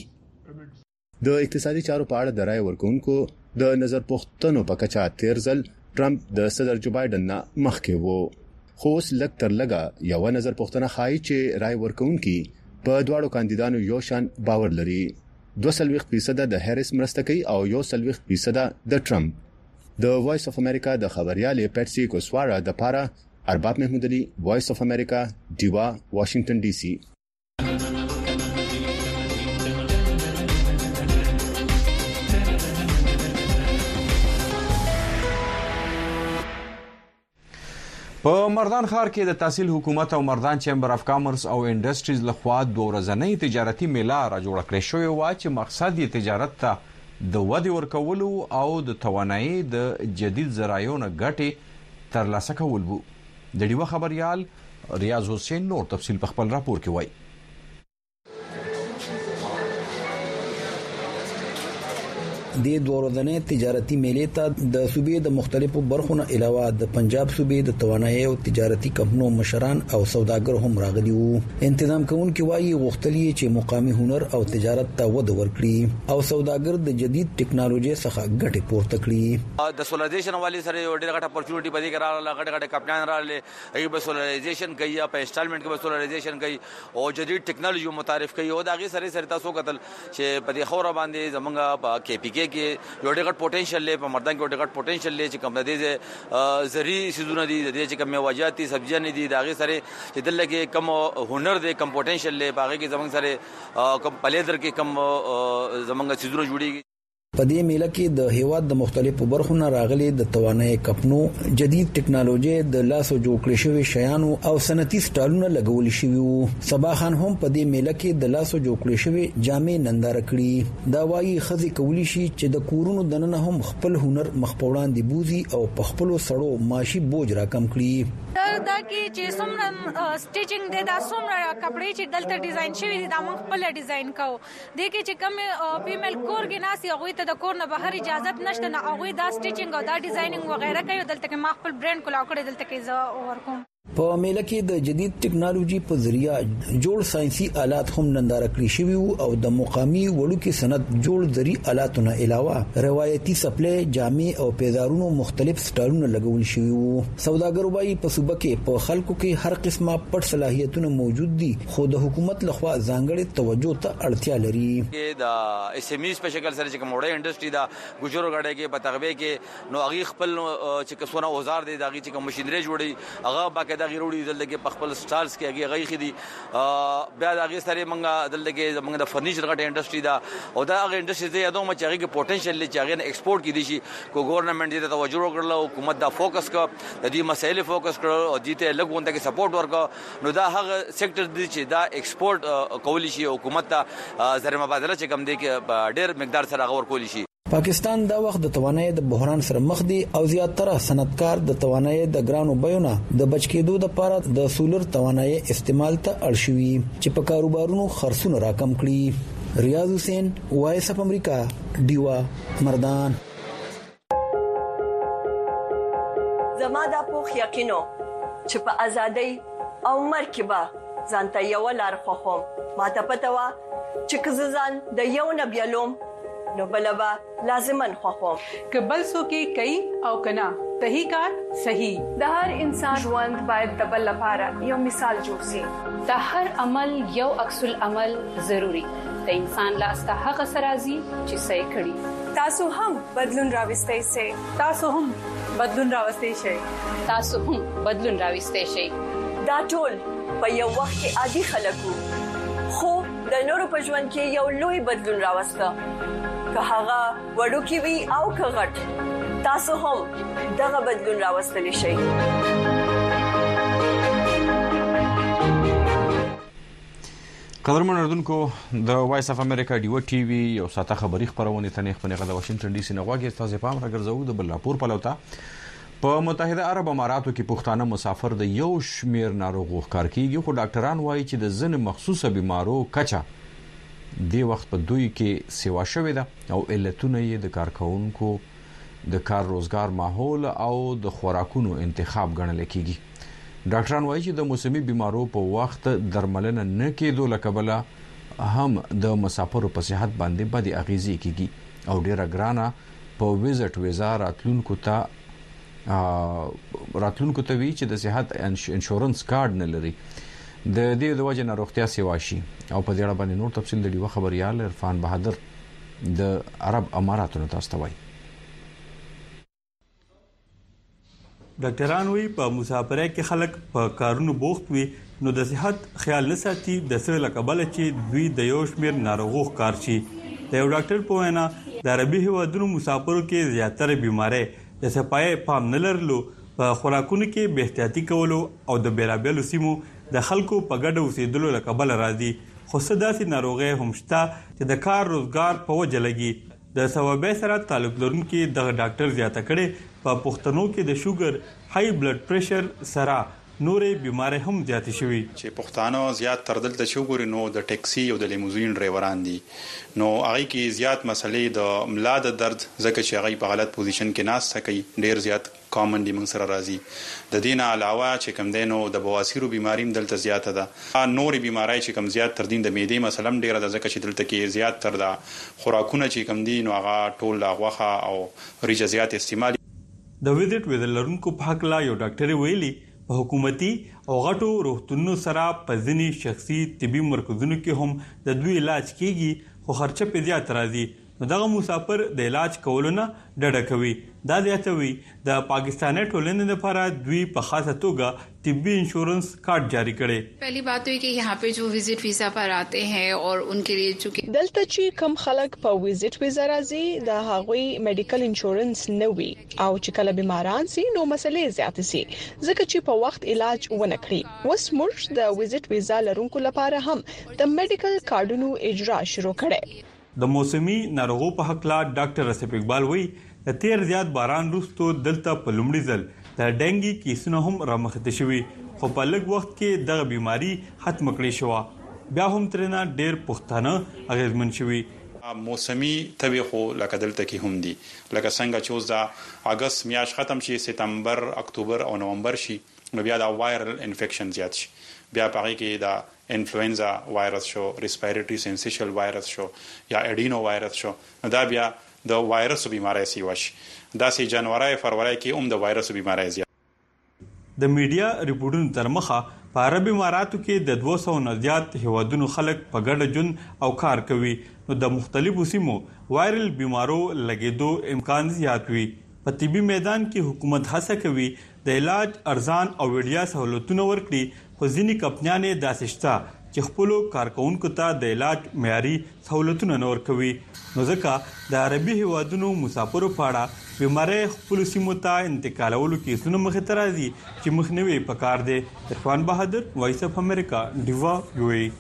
د اقتصادي چارو په اړه د رائے ورکوونکو د نظر پوښتنو په کچا تیرزل ټرمپ د صدر جو بایدن نه مخکې وو. خو اوس لږ تر لږه یو نظر پوښتنه خایي چې رائے ورکوونکي په دواړو کاندیدانو یو شان باور لري. دو سلويخ فیصد د هریس مرسته کوي او یو سلويخ فیصد د ټرمپ. د وایس اف امریکا د خبريال پیټسي کوسوارا د پاره ارباب محمود علي وایس اف امریکا دیوا واشنگټن ډي سي. په مردان ښار کې د تحصیل حکومت او مردان چیمبر اف کامرس او انډستریز لخوا دوه ورځنۍ تجارتي میله را جوړ کړې شوې و چې مقصد یې تجارت ته د ودې ورکولو او د توانایي د جدید ذرایعو نه ګټې ترلاسه کول وو. د ډیوا خبريال ریاض حسین نور تفصیل په خپل راپور کې وایي. د دوورځنې تجارتي میلې ته د صوبې د مختلفو برخو نه علاوه د پنجاب صوبې د توانایي او تجارتي کمپنیو مشران او سوداګر هم راغلي وو. تنظیم کوونکي وایي غوښتل چې مقامي هنر او تجارت ته وده ورکړي او سوداګر د جدید ټکنالوژي څخه ګټه پورته کړي. د سولرایزیشن والی سره یو ډېر غټه اپورچونټي پدې کې راغله. غټ غټ کمپنیان راغله ای به سولرایزیشن کوي یا په انسټالمنت کې به سولرایزیشن کوي او جدید ټکنالوژي متعارف کوي او دا غي سره سره تاسو قتل چې په دې خوره باندې زمونږ په کې پی کې کې کې یو ډېر پوتنشل لري په مردان کې ډېر پوتنشل لري چې کوم د دې زری سيزونه دي د دې چې کوم میوه‌جات دي سبزیان دي داغه سره چې دلته کې کم هنر دي کم پوتنشل لري باغ کې زمونږ سره کم پلیدر کې کم زمونږ سيزونه جوړيږي. په دې میله کې د هیواد د مختلفو برخو نه راغلي د توانایي کپنو جدید ټکنالوژي د لاسو جوړ کړی شوی شیانو او صنعتي سټالونه لګول شوی وو. صبا خان هم په دې میله کې د لاسو جوړ کړی شوی جامې ننداره کړې. دا وايي خزي کولی شي چې د کورونو دننه هم خپل هنر مخ په وړاندې بوزي او په خپل سړو معاشي بوج راکم کړي. دا کې چې څومره سټیچینګ دی دا څومره کپڑے چې دلته ډیزاین شوی دي دا موږ خپل ډیزاین کوو. د کې چې کوم فیمیل کور کې ناسي هغه ته د کور نه بهر اجازه نشته نه هغه دا سټیچینګ او دا ډیزاینینګ وغیرہ کوي. دلته کې ما خپل برانډ کولا کړی دلته کې زه ورکوم. په میله کې د جدید ټکنالوژي په ذریعہ جوړ ساينسي آلات هم ننداره کړی شوی او د مقامی وړو کې صنعت جوړ ذری آلاتونه علاوه روایتي سپلای جامې او پیزارونو مختلف سټایلونه لګول شوی وو. سوداګر وايي په صوبه کې په خلکو کې هر قسمه پټ صلاحیتونه موجود دي خو د حکومت لخوا ځانګړي توجه ته اړتیا لري. د اس ام ایز په شکل سره چې کومه انډستری دا ګجرو غړې کې په تغبه کې نو هغه خپل چې کسونه اوزار دي دغه چې کوم ماشينري جوړي هغه باقاعده دا غیروړي دلته په خپل سټالز کې هغه غي خدي بیا دا غي سره منګه دلته کې زمونږ د فرنیچر غټه انډستری دا او دا هغه انډستری ته یادو مچ هغه کې پوتنشل لري چې هغه ایکسپورټ کې دي شي کو ګورنمنت دې ته توجه وکړل او حکومت دا فوکس کا د دې مسایل فوکس کړو او دې ته لګونته کې سپورټ ورکړو نو دا هغه سېکټر دي چې دا ایکسپورټ کولی شي حکومت ته زر مبادله چې کم دي کې ډېر مقدار سره غور کولی شي. پاکستان دا وخت د توانایي د بحران سره مخ دی او زیاتره صنعتکار د توانایي د ګرانو بیونه د بچ کېدو لپاره د سولر توانایي استعمال ته اړ شوي چې په کاروبارونو خرڅونه راکم کړي. ریاض حسین وایس اف امریکا دیوا مردان. زما دا پوخ یقینو چې په ازادۍ او مرکبه ځانته یو لار خوخم ماته پته وا چې کززان د یو نبیلوم نو بلبا لازمن خوخم کبل سو کې کئی او کنا صحیح کار صحیح د هر انسان ژوند باید د بل لپاره یو مثال جوړ شي. د هر عمل یو عکس العمل ضروری د انسان لاسته هغه سرازي چې صحیح کړي. تاسو هم بدلون راوستئ سي تاسو هم بدلون راوستئ شي تاسو هم بدلون راوستئ شي. دا ټول په یو وخت کې عادي خلکو خو د نورو په ژوند کې یو لوی بدلون راوسته که هغه وړوکی وي او که غټ تاسو هم دغه بدلون راوستلی شئ. قدرمن اردوونکو د وایس اف امریکا ډیو ټي وي یو ساته خبري خبرونه تنه خپل غږ د واشنگټن ډي سي نه غواګي تاسو په امر راګرځو د بل راپور پلوتا په متحده عرب اماراتو کې پښتانه مسافر د یو شمیر ناروغو ښکار کیږي خو ډاکټران وایي چې د ځنې مخصوصه بيمارو کچا د وخت په دوی کې سیوا شوې ده او علتونه یې د کارکونکو د کار روزګار ماحول او د خوراکونو انتخاب ګڼل کیږي. ډاکټران وایي چې د موسمي بيمارو په وخت درملنه نه کېدو لکبله هم د مسافرو په صحت باندې بدې اغیزې کیږي او ډیره ګرانه په ویزټ ویزا راتلونکو ته راتلونکو ته وی چې د صحت انشورنس کارت نه لري د دې د وجه نه روغتیا سیوا شي او په دې اړه باندې نور تفصیل د ډیو خبريال عرفان بهادر د عرب اماراتو نه تاسو ته وایي. ډاکټران وی په مسافرۍ کې خلک په کارونو بوخت وي نو د صحت خیال نه ساتي د څه لکبل چې دوی د یو شمیر ناروغو ښکار شي. د یو ډاکټر په وینا د عربي هیوادونو مسافرو کې زیاتره بيمارۍ د صفای پام نه لرلو په خوراکونو کې بے احتیاطي کولو او د بیلابیلو سیمو د خلکو په ګډه اوسېدلو لکبل راځي خو صداسي ناروغي هم شته چې د کار روزګار په وجه لګي. د ثوابه سره تعلق لرونکي د ډاکټر زیاته کړي په پښتنو کې د شوګر های بلډ پریشر سره نورې بیماری هم زیاتې شوې چې پښتانه زیات تر دلته شوګر نو د ټیکسي او د لیموزین ډرایوران دي نو هغه کې زیات مسلې د ملا د درد ځکه چې هغه په غلط پوزیشن کې ناست کوي ډیر زیات کامن دي موږ سره راځي د دین علاوه چې کم دینو د بواسیرو بیماری هم دلته زیاته ده نورې بیماری چې کم زیات تر دین د معدې مثلا ډیر د ځکه چې دلته کې زیات تر دا خوراکونه چې کم دي نو هغه ټول هغه او ریجه زیات استعمال د ویزټ ویزل لرونکو په حق لا یو ډاکټر ویلي په حکومتي او غټو روغتونونو سره په ځینی شخصي طبي مرکزونو کې هم د دوی علاج کیږي خو خرچه په زیات راځي نو دغه مسافر د علاج کولو نه ډډه کوي. دا زیاتوي د پاکستاني ټولنې لپاره دوی په خاصه توګه طبي انشورنس کارت جاری کړي. पहली बात तो ये कि यहाँ पे जो visit visa पर आते हैं और उनके लिए चूंकि دلته چې کم خلک په ویزټ ویزا راځي د هغوی میډیکل انشورنس نه وي او چې کله بیماران سي نو مسلې زیات سي ځکه چې په وخت علاج ونه کړي. اوس موږ د ویزټ ویزا لرونکو لپاره هم د میډیکل کارډونو اجرا شروع کړي. د موسمي ناروغو په حق لا ډاکټر رسیب اقبال وایي د تیر زیات باران وروسته دلته په لومړي ځل د ډنګي کیسونه هم رامخته شوي خو په لږ وخت کې دغه بيماري ختم کړې شو. بیا هم ترنه ډېر پښتانه اغیزمن شوي. موسمي تبي خو لکه دلته کې هم دي لکه څنګه چې اوس د اگست میاشت ختم شي سپتمبر اکتوبر او نومبر شي نو بیا د وایرل انفیکشن زیات شي. بیا پاره کې د انفلوئنزا وایرس شو ریسپایریټری سنسیشل وایرس شو یا اډینو وایرس شو نو دا بیا د وایرس بیماری سی وش دا سي جنوري فروری کې هم د وایرس بیماری زیات. د میډیا ریپورتونو تر مخه په عربي اماراتو کې د دوه سوه نه زیات هیوادونو خلک په ګډه ژوند او کار کوي نو د مختلفو سیمو وایرل بیمارو لګیدو امکان زیات وي. په طبي میدان کې حکومت هڅه کوي د علاج ارزان او وړیا سہولتونه ورکړي خو ځینې کمپنیانې داسې شته چې خپل کارکونکو ته د علاج معیاري سہولتونه نه ورکوي. نو ځکه د عربي هیوادونو مسافرو په اړه بیماری خپل سیمو ته انتقالولو کیسونه مخې ته راځي چې مخنیوي پکار دی. عرفان بهادر وایس اف امریکا ډیوا یو ای.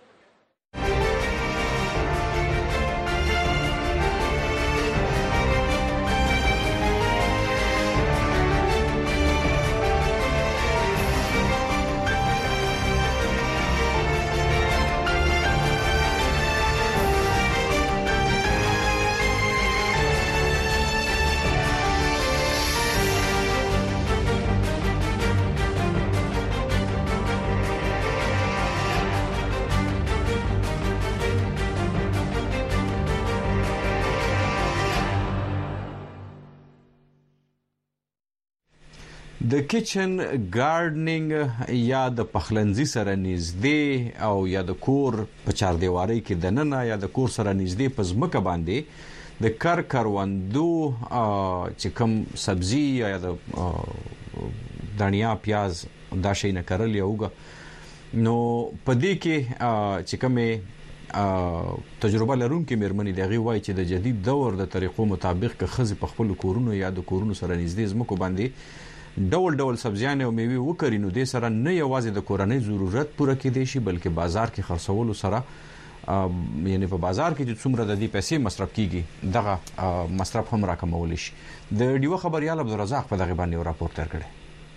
د کچن ګارډنینګ یا د پخلنځي سره نږدې او یا د کور په چار دیواري کې د ننه یا د کور سره نږدې په ځمکه باندې د کار کاروندو چې کوم سبزي یا د دنیا پیاز دا شي نه کړل یوګه نو په دې کې چې کومه تجربه لرونکي مېرمنې دغه وایي چې د جدید دور د طریقو مطابق که خزي په خپل کورونو یا د کورونو سره نږدې ځمکو باندې ډول ډول سبزیانې او میوې وکړي نو د سره نه یوازې د کورنۍ ضرورت پوره کېدي شي بلکې بازار کې خرڅولو سره یعنی په بازار کې چې څومره د دې پیسې مصرف کیږي دغه مصرف هم راکمول شي. د ډیو خبريال عبدالرزاق په دغه باندې راپور تر کړی.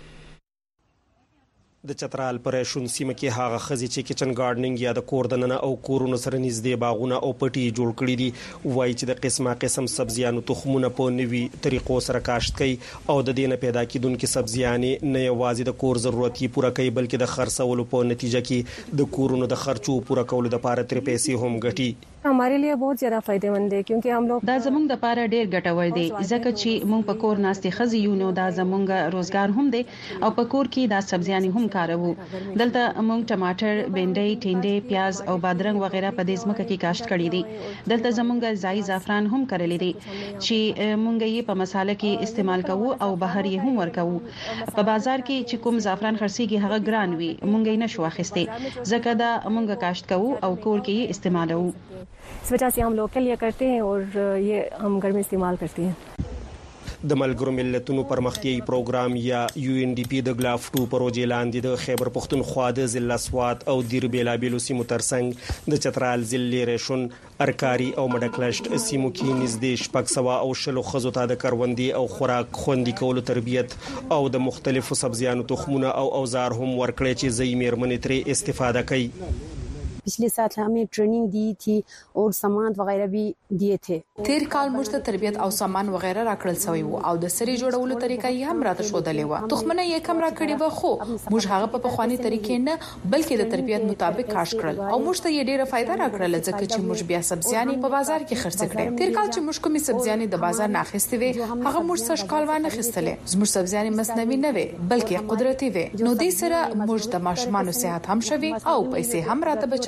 د چترال پرېشون سیمه کې هغه خزي چې کچن ګارډنینګ یا د کور دننه او کورونو سره نږدې باغونه او پټي جوړ کړي دي وایي چې د قسمه قسم سبزیانو تخمونه په نوي طریقو سره کاشت کوي او د دې نه پیدا کیدونکو سبزیانې نه یوازې د کور ضرورت یې پوره کوي بلکې د خرڅولو په نتیجه کې د کورونو د خرچو پوره کولو لپاره تر پیسې هم ګټي. हमारे लिए बहुत ज्यादा फायदेमंद है क्योंकि हम लोग دا زمونږ د پاره ډیر ګټور دی ځکه چې مونږ په کور ناستې خزي یو نو دا زمونږ روزګار هم دی او په کور کې دا سبزیانې هم کاروو. دلته مونږ ټماټر، بینډۍ، ټینډې، پیاز او بادرنګ وغیرہ په دې ځمکه کې کاشت کړي دي. دلته زمونږ ځای زعفران هم کړلې دي چې مونږ یې په مساله کې استعمال کوو او بهر یې هم ورکوو. په بازار کې چې کوم زعفران خرڅيږي هغه ګران وي مونږ یې نشو اخیسته ځکه دا مونږ کاشت کوو او کور کې یې استعمالوو. इस वजह से हम लोकल ये करते हैं और ये हम घर में इस्तेमाल करते हैं. د ملګرو ملتونو پرمختیايي پروګرام یا یو ان ډي پی د ګلاف ټو پروژې لاندې د خیبر پختونخوا د ضلع سوات او دیر بیلابیلو سیمو ترڅنګ د چترال ضلع ریشون ارکاري او مډکلشت سیمو کې نږدې شپږ سوه او شلو خزو ته د کروندې او خوراک خوندي کولو تربیت او د مختلفو سبزیانو تخمونه او اوزار هم ورکړي چې زئی میرمنې ترې استفاده کوي. पिछले साल हमें ट्रेनिंग दी थी और सामान वगैरह भी दिए थे. تیر کال موږ ته تربیت او سامان وغیرہ راکړل شوی وو او د سری جوړولو طریقه یې هم راته شودلې و. تخمنه یې کم راکړې و خو موږ هغه په پخوانی طریقې نه بلکې د تربیت مطابق کاش کړل او موږ ته یې ډیره فائدہ راکړل ځکه چې موږ بیا سبزیانې په بازار کې خرڅ کړې. تیر کال چې موږ کومې سبزیانې د بازار نه اخیستې وې هغه موږ سږ کال باندې اخیستلې. زموږ سبزیانې مصنوعي نه وې بلکې قدرتي وې. نو دې سره موږ د ماشومانو صحت هم شوي او پیسې هم راته بچت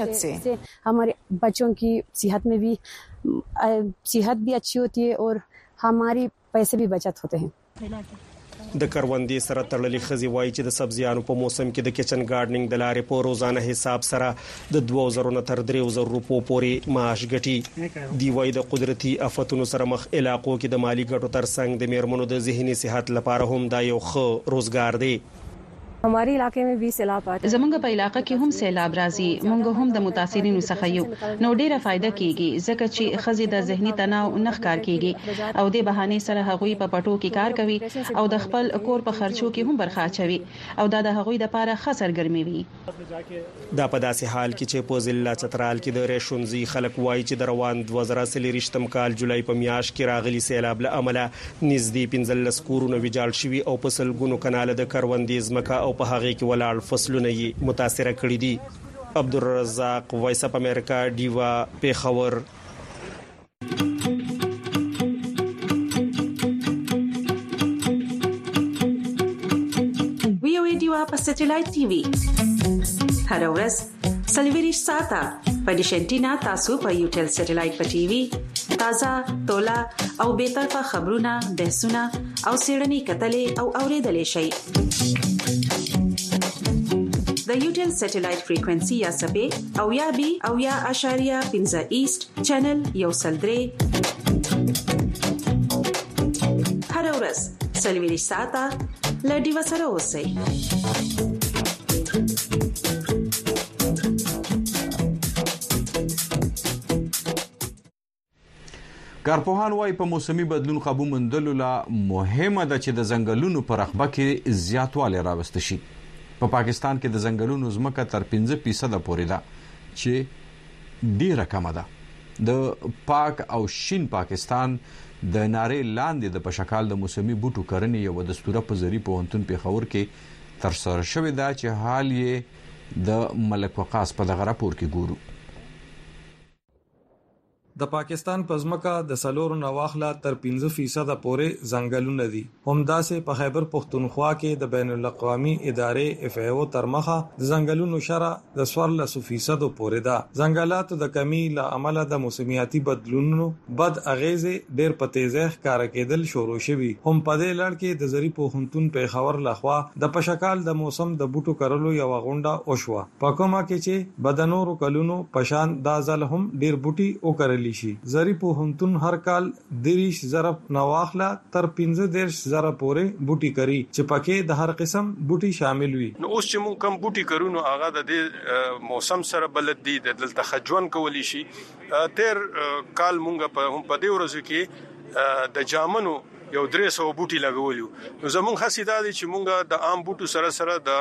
मदद से हमारे बच्चों की सेहत में भी सेहत भी अच्छी होती है और हमारी पैसे भी बचत होते हैं। د کروندې سره تړلې خزي وایي چې د سبزیانو په موسم کې د کچن گارډنینګ د لارې په روزانه حساب سره د دوه زره نه تر درې زره روپو پورې معاش ګټي دی. وایي د قدرتي آفتونو سره مخ علاقو کې د مالی ګټو ترڅنګ د میرمنو د ذهني صحت لپاره هم دا یو ښه روزګار دی. हमारे इलाके में भी सैलाब आते زمونږ په علاقې کې هم سیلاب راځي. مونږ هم د متاثرینو څخه یو نو ډیره فائدہ کیږي ځکه چې خزي د ذهني تناو نه ښکار کیږي او د بهانه سره هغوی په پټو کې کار کوي او د خپل کور په خرچو کې هم برخه اچوي او دا د هغوی د لپاره خسر ګرمي وي. دا په داسې حال کې چې په ضلع چترال کې د ریشونزي خلک وایي چې د روان دوه زره څلوېښتم کال جولای په میاشت کې راغلي سیلاب له امله نږدې پنځلس کورونه ویجاړ شوي او په سلګونو کاناله د کروندې ځمکه او په هغه کې ولاړ فصلونه یې متاثر کړي دي. عبدالرزاق وایس اپ امریکا دیوا پیښور. وی او دیوا په سټلایټ ټي وي هر ورځ سلیویریش ساته په ډیشنټینا تاسو په یوټل سټلایټ په ټي وي تازه تولا او به طرفه خبرونه بحثونه او سیړنی کتلې او اوریدلې شي. د یوټل سټلایټ فریکوئنسي یا سبي او یا بي او یا اشاریه پنځه ایست چینل یو سلدري هر ورځ سلیویریش ساته لډي وسره اوسئ. کارپوهان وايي په موسمي بدلون قابو مندلو لا مهمه ده چې د ځنګلونو په رقبه کې زیاتوالی راوست شي. په پا پاکستان کې د ځنګلونو ځمکه تر پنځه فیصد پورې ده چې ډیره کمه ده. د پاک او شین پاکستان د نارې لاندې د پشکال د موسمي بوټو کرنې یو دستوره په ذری پوهنتون پیښور کې تر سره شوې ده چې حال یې د ملک وقاص په دغه راپور کې ګورو. د پاکستان پزماکا د سلور نواخلا تر پنځه فیصد پورې ځنګلونه دي. همداسې په خیبر پختونخوا کې د بین الاقوامي ادارې اف ای او تر مخه د ځنګلونو شره د څوارلس فیصد پورې ده. ځنګلاتو د کمی له امله د موسمیاتي بدلونونو بد اغیزې ډېر په تیزه ښکار کېدل شروع شوي. هم په دې لړ کې د زری پوهنتون پیښور لخوا د پشکال د موسم د بوټو کرلو یو غونډه وشوه. په کومه کې چې بدنورو کلونو پشان دا ځل هم ډېر بوټي وکړل شي. زری پوهنتون هر کال دریش ضرب نواخلا تر پنځه دیرش زره پورې بوټي کوي چې پکې د هر قسم بوټي شامل وي. نو اوس چې مونږ کم بوټي کرونو هغه د دې موسم سره بلد دي د دلته خجون کولی شي. تیر کال مونږ په هم په دې ورځو کې د جامنو یو درې سو بوټي لګولیو. نو زمونږ حسیدا دي چې مونږ د عام بوټو سره سره د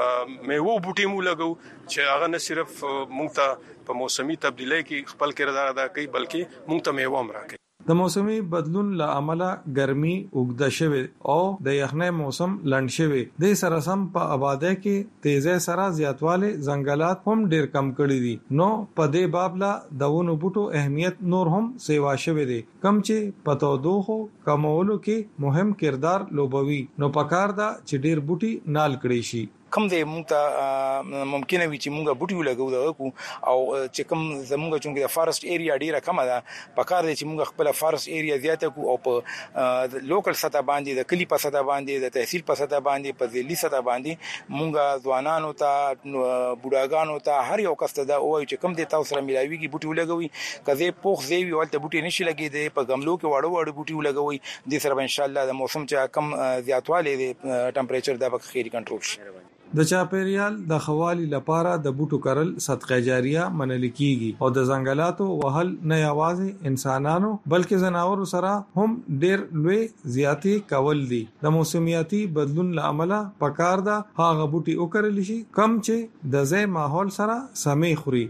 میوه بوټي مو لګو چې هغه نه صرف مونږ ته په موسمي تبدیلی کې خپل کردار ادا کوي بلکې مونږ ته میوه هم راکوي. د موسمي بدلون له امله ګرمي اوږده شوه او د یخنۍ موسم لنډ شوه. د سره سم په آبادی کې تیزه سره زیاتواله ځنګلات هم ډیر کم کړي دي. نو په دې باب لا د ونو بوټو اهمیت نور هم سیوا شوه دي کم چې په تودوخو کمولو کې مهم کردار لوبوي. نو پکار دا چې ډیر بوټي نال کړي شي. کم دې مونږ ته ممکنه وي چې مونږه بوټي ولګو دا کو او چې کم زمونږ چونګه د فارست ایریا ډیره کم ده پکار دي چې مونږ خپل فارست ایریا زیاته کو او په لوکل سطح باندې د کلی په سطح باندې د تحصیل په سطح باندې په ځلي سطح باندې مونږه ځوانانو ته بوډاګانو ته هر یو کس ته دا وایي چې کم دې تاسو سره ملاويږي بوټي ولګوي. کزه پوخ زیوی ولته بوټي نشي لګي دي په غملو کې واړو واړو بوټي ولګوي. د سره ان شاء الله د موسم چې کم زیاتواله د ټمپریچر د بک خيري کنټرول شي. د چاپیریال د خوالي لپاره د بوټو کرل صدقه جاریه منل کیږي او د ځنګلاتو وهل نه یوازې انسانانو بلکې ځناورو سره هم ډیر لوی زیاتی کول دي. د موسمیاتي بدلون لامله پکار ده هغه بوټي وکړل شي کم چې د ځای ماحول سره سمې خوري.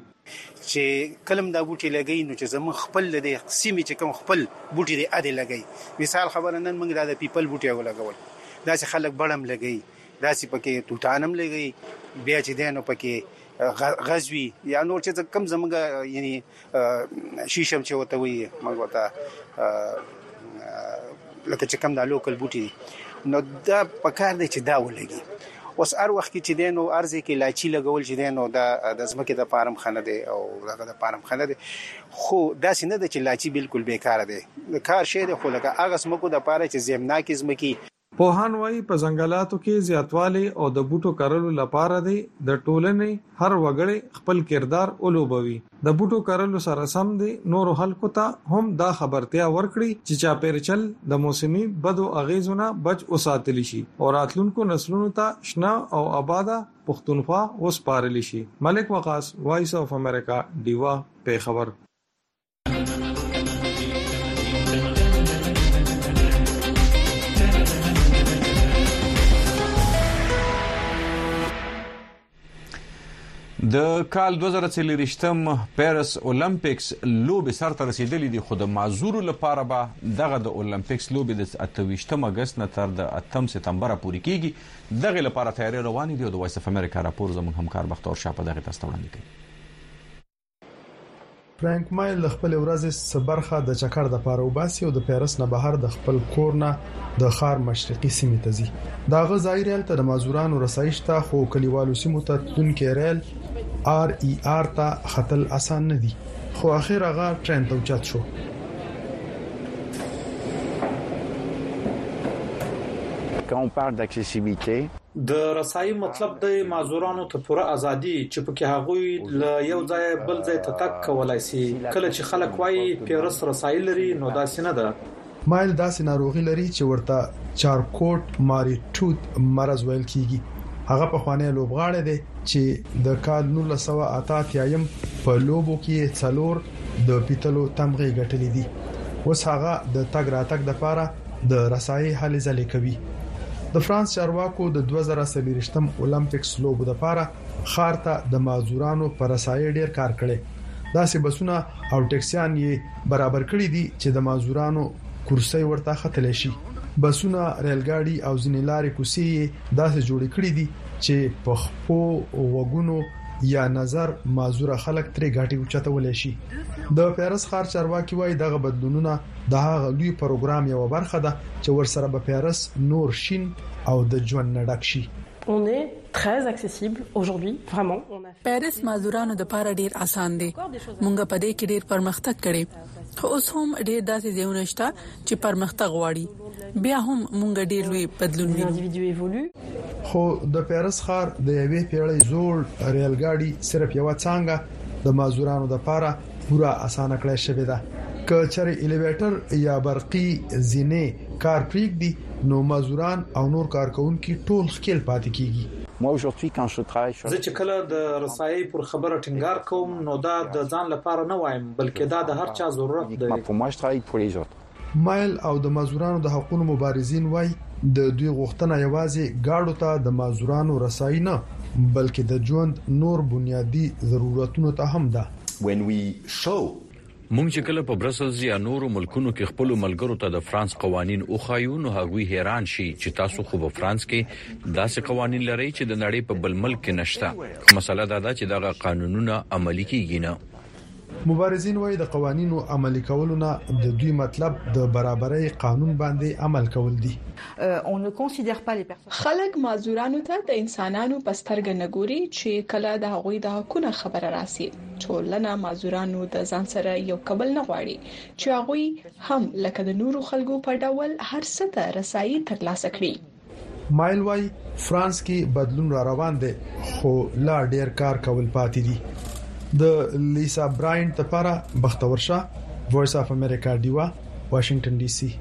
چې کلم دا بوټي لګي نو چې زمون خپل د سیمې چې کوم خپل بوټي دی اده لګي. مثال خبره نن موږ د پیپل بوټي ولګول دا چې خلک بړم لګي دا چې پکې توتانم لګي بیا چې دینو پکې غزوی یا نور چې کم زمګه یعنی شیشم چې وته وي موږ وته لکه چې کم د لوکل بوټي نو دا پکار دی چې دا ولګي. اوس هر وخت چې دینو ارزي کې لاچی لګول چې دینو د د زمکه د فارم خانه دی او دغه د فارم خانه دی خو دا سینه د چې لاچی بالکل بیکاره دی د کار شی دی خو لکه هغه زمکو د پاره چې زمناکي زمکی پوهان وايي په ځنګلاتو کې زیاتوالی او د بوټو کرلو لپاره دی د ټولنې هر وګړي خپل کردار اولوبوي د بوټو کرلو سره سم دی نور خلکو ته هم دا خبرتیا ورکړي چې چاپیرچل د موسمي بدو اغیزونه بچ اوساتلی شي او راتلونکو نسلونو ته شنه او آباده پښتونخوا وسپارل شي. ملک وقاص، وایس اف امریکا، دیوا، پیښور. د کال دوه زره څلوېښتم پیرس اولمپیکس لوبې سرته رسیدلې دي خو د معذورو لپاره به دغه د اولمپیکس لوبې د اته ویشتم اګست نه تر د اتم سپتمبر پورې کیږي. دغه لپاره تیاری روان دي او د وایس اف امریکا راپور زموږ همکار بختور شاه په دغه تاسو وړاندې کوي. فرانک مایل د خپل ورځې سبرخه د چکر د پاره وباسي او د پیرس نه بهر د خپل کور نه د خار مشرقي سیمې ته ځي. دا غ ظاهریل ته د مازورانو رسایش ته خو کلیوالو سیمو ته تونکې ریل آر ای آر ته خطل آسان نه دي خو اخر هغه ټرین ته اوچت شو. Quand on parle d'accessibilité د رسایي مطلب د مازورانو ته پوره ازادي چې پکې هغوی له یو ځای بل ځای ته تک کولای شي. کله چې خلک وایي پیرس رسایي لري نو دا څنګه ده؟ مایل داسې ناروغي لري چې ورته چارکوټ ماریټوت مرز ویل کیږي. هغه په خوانې لوبغاړي دي چې د کال نولس سوه اته اتیا په لوبو کې څلور د پیتلو تمغه ګټلې دي. اوس هغه د تګ راتګ د پاره د رسایي هلې ځلې کوي. د فرانس چارواکو د دوه زره څلوېښتم اولمپیکس لوبو د پاره خارته د مازورانو پر رسایي ډیر کار کړي. داسې بسونه او ټیکسیان یې برابر کړي دي چې د مازورانو کرسي ورته ختل شي. بسونه، ریلګاډي او ځینې لارې کوڅې داسې جوړ کړي دي چې په خپو وګونو یا نظر مازور خلک ترې غاټي اوچتول شي. د پیرس خار چارواکي وایي دغه بدلونونه د هغه لوی پروګرام یو برخه ده چې ورسره به پیرس نور شین او د ژوند نډک شي. On est très accessible aujourd'hui, vraiment. On a پیرس مازورانو د پاره ډیر آسان دي. مونږ په دې کې ډیر پرمختګ کړی. خو اوس هم ډیر داسې ځایونه شته چې پرمختګ غواړي. بیا هم مونږ ډیر لوی بدلون وینو. خو د پیرس خار د یوې پیړۍ زوړ ریلګاډي صرف یو څنګه د مازورانو د پاره پورا اسانه کړی شوی ده. که چېرې الیویټر یا برقي زینې کار پریږدي نو مازوران او نور کارکونکو ټول خپل پاتې کیږي. Moi aujourd'hui quand je travaille sur زه چې کله د رسایي پر خبره ټینګار کوم نو دا د ځان لپاره نه وایم بلکې دا د هر چا ضرورت دی. pour moi je travaille pour les autres. مایل او د مازورانو د حقوقو مبارزین وای د دوی غوښتنه یوازې گاډو ته د مازورانو رسایي نه بلکې د ژوند نور بنیادی ضرورتونو ته هم ده. when we show مونږ چې کله په برسلز یا نورو ملکونو کې خپل ملګرو ته د فرانس قوانين او خایو نو هغوی حیران شي چې تاسو خو په فرانس کې داسې قوانين لري چې د نړۍ په بل ملک کې نشته. مسله دا ده چې دا قانونونه عملي کیږي نه. مبارزین وایي د قوانینو عملي کولو نه د دوی مطلب د برابرۍ قانون باندې عمل کول دي. خلک مازورانو ته د انسانانو پسترګ نه ګوري چې کله د هغوی د حقوقو خبره راسي. ټولنه مازورانو د ځان سره یو قبل نه غواړي چې هغوی هم لکه د نورو خلکو په ډول هر څه ته رسایي ترلاسه کړي. مایل وای فرانس کې بدلون را روان دی خو لا ډیر کار کول پاتې دي. د لیسا براینټ لپاره بختور شاه، وایس اف امریکا، دیوا، واشنگټن ډي سي.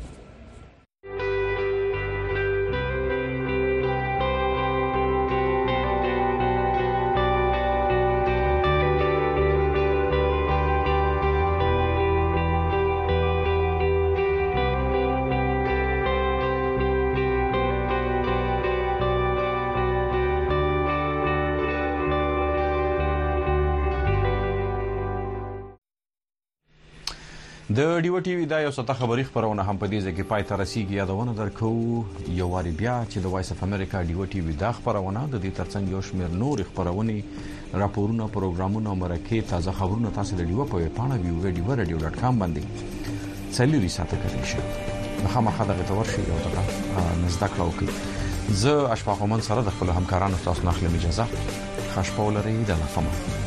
د ډیو ټي وی دا یو څه خبري خبرونه هم په دې ځکه پای ته رسیدي. یادونه درکو یو واری بیا چې د وایس اف امریکا ډیو ټي وی دا خبرونه د دې ترڅنګ یو شمېر نور خبرونه راپورونه پروګرامونه مرکه تازه خبرونه تاسو د ډیو په پاڼه ویو ویډیو رادیو ډاټ کام باندې څلوري ساعته کوي شي. مخامخ دغه تور شي او دغه نزدک راوکي. زه اشفاق ومن سره د خپل همکارانو تاسو نه خپل اجازه خښ په لري د لفظ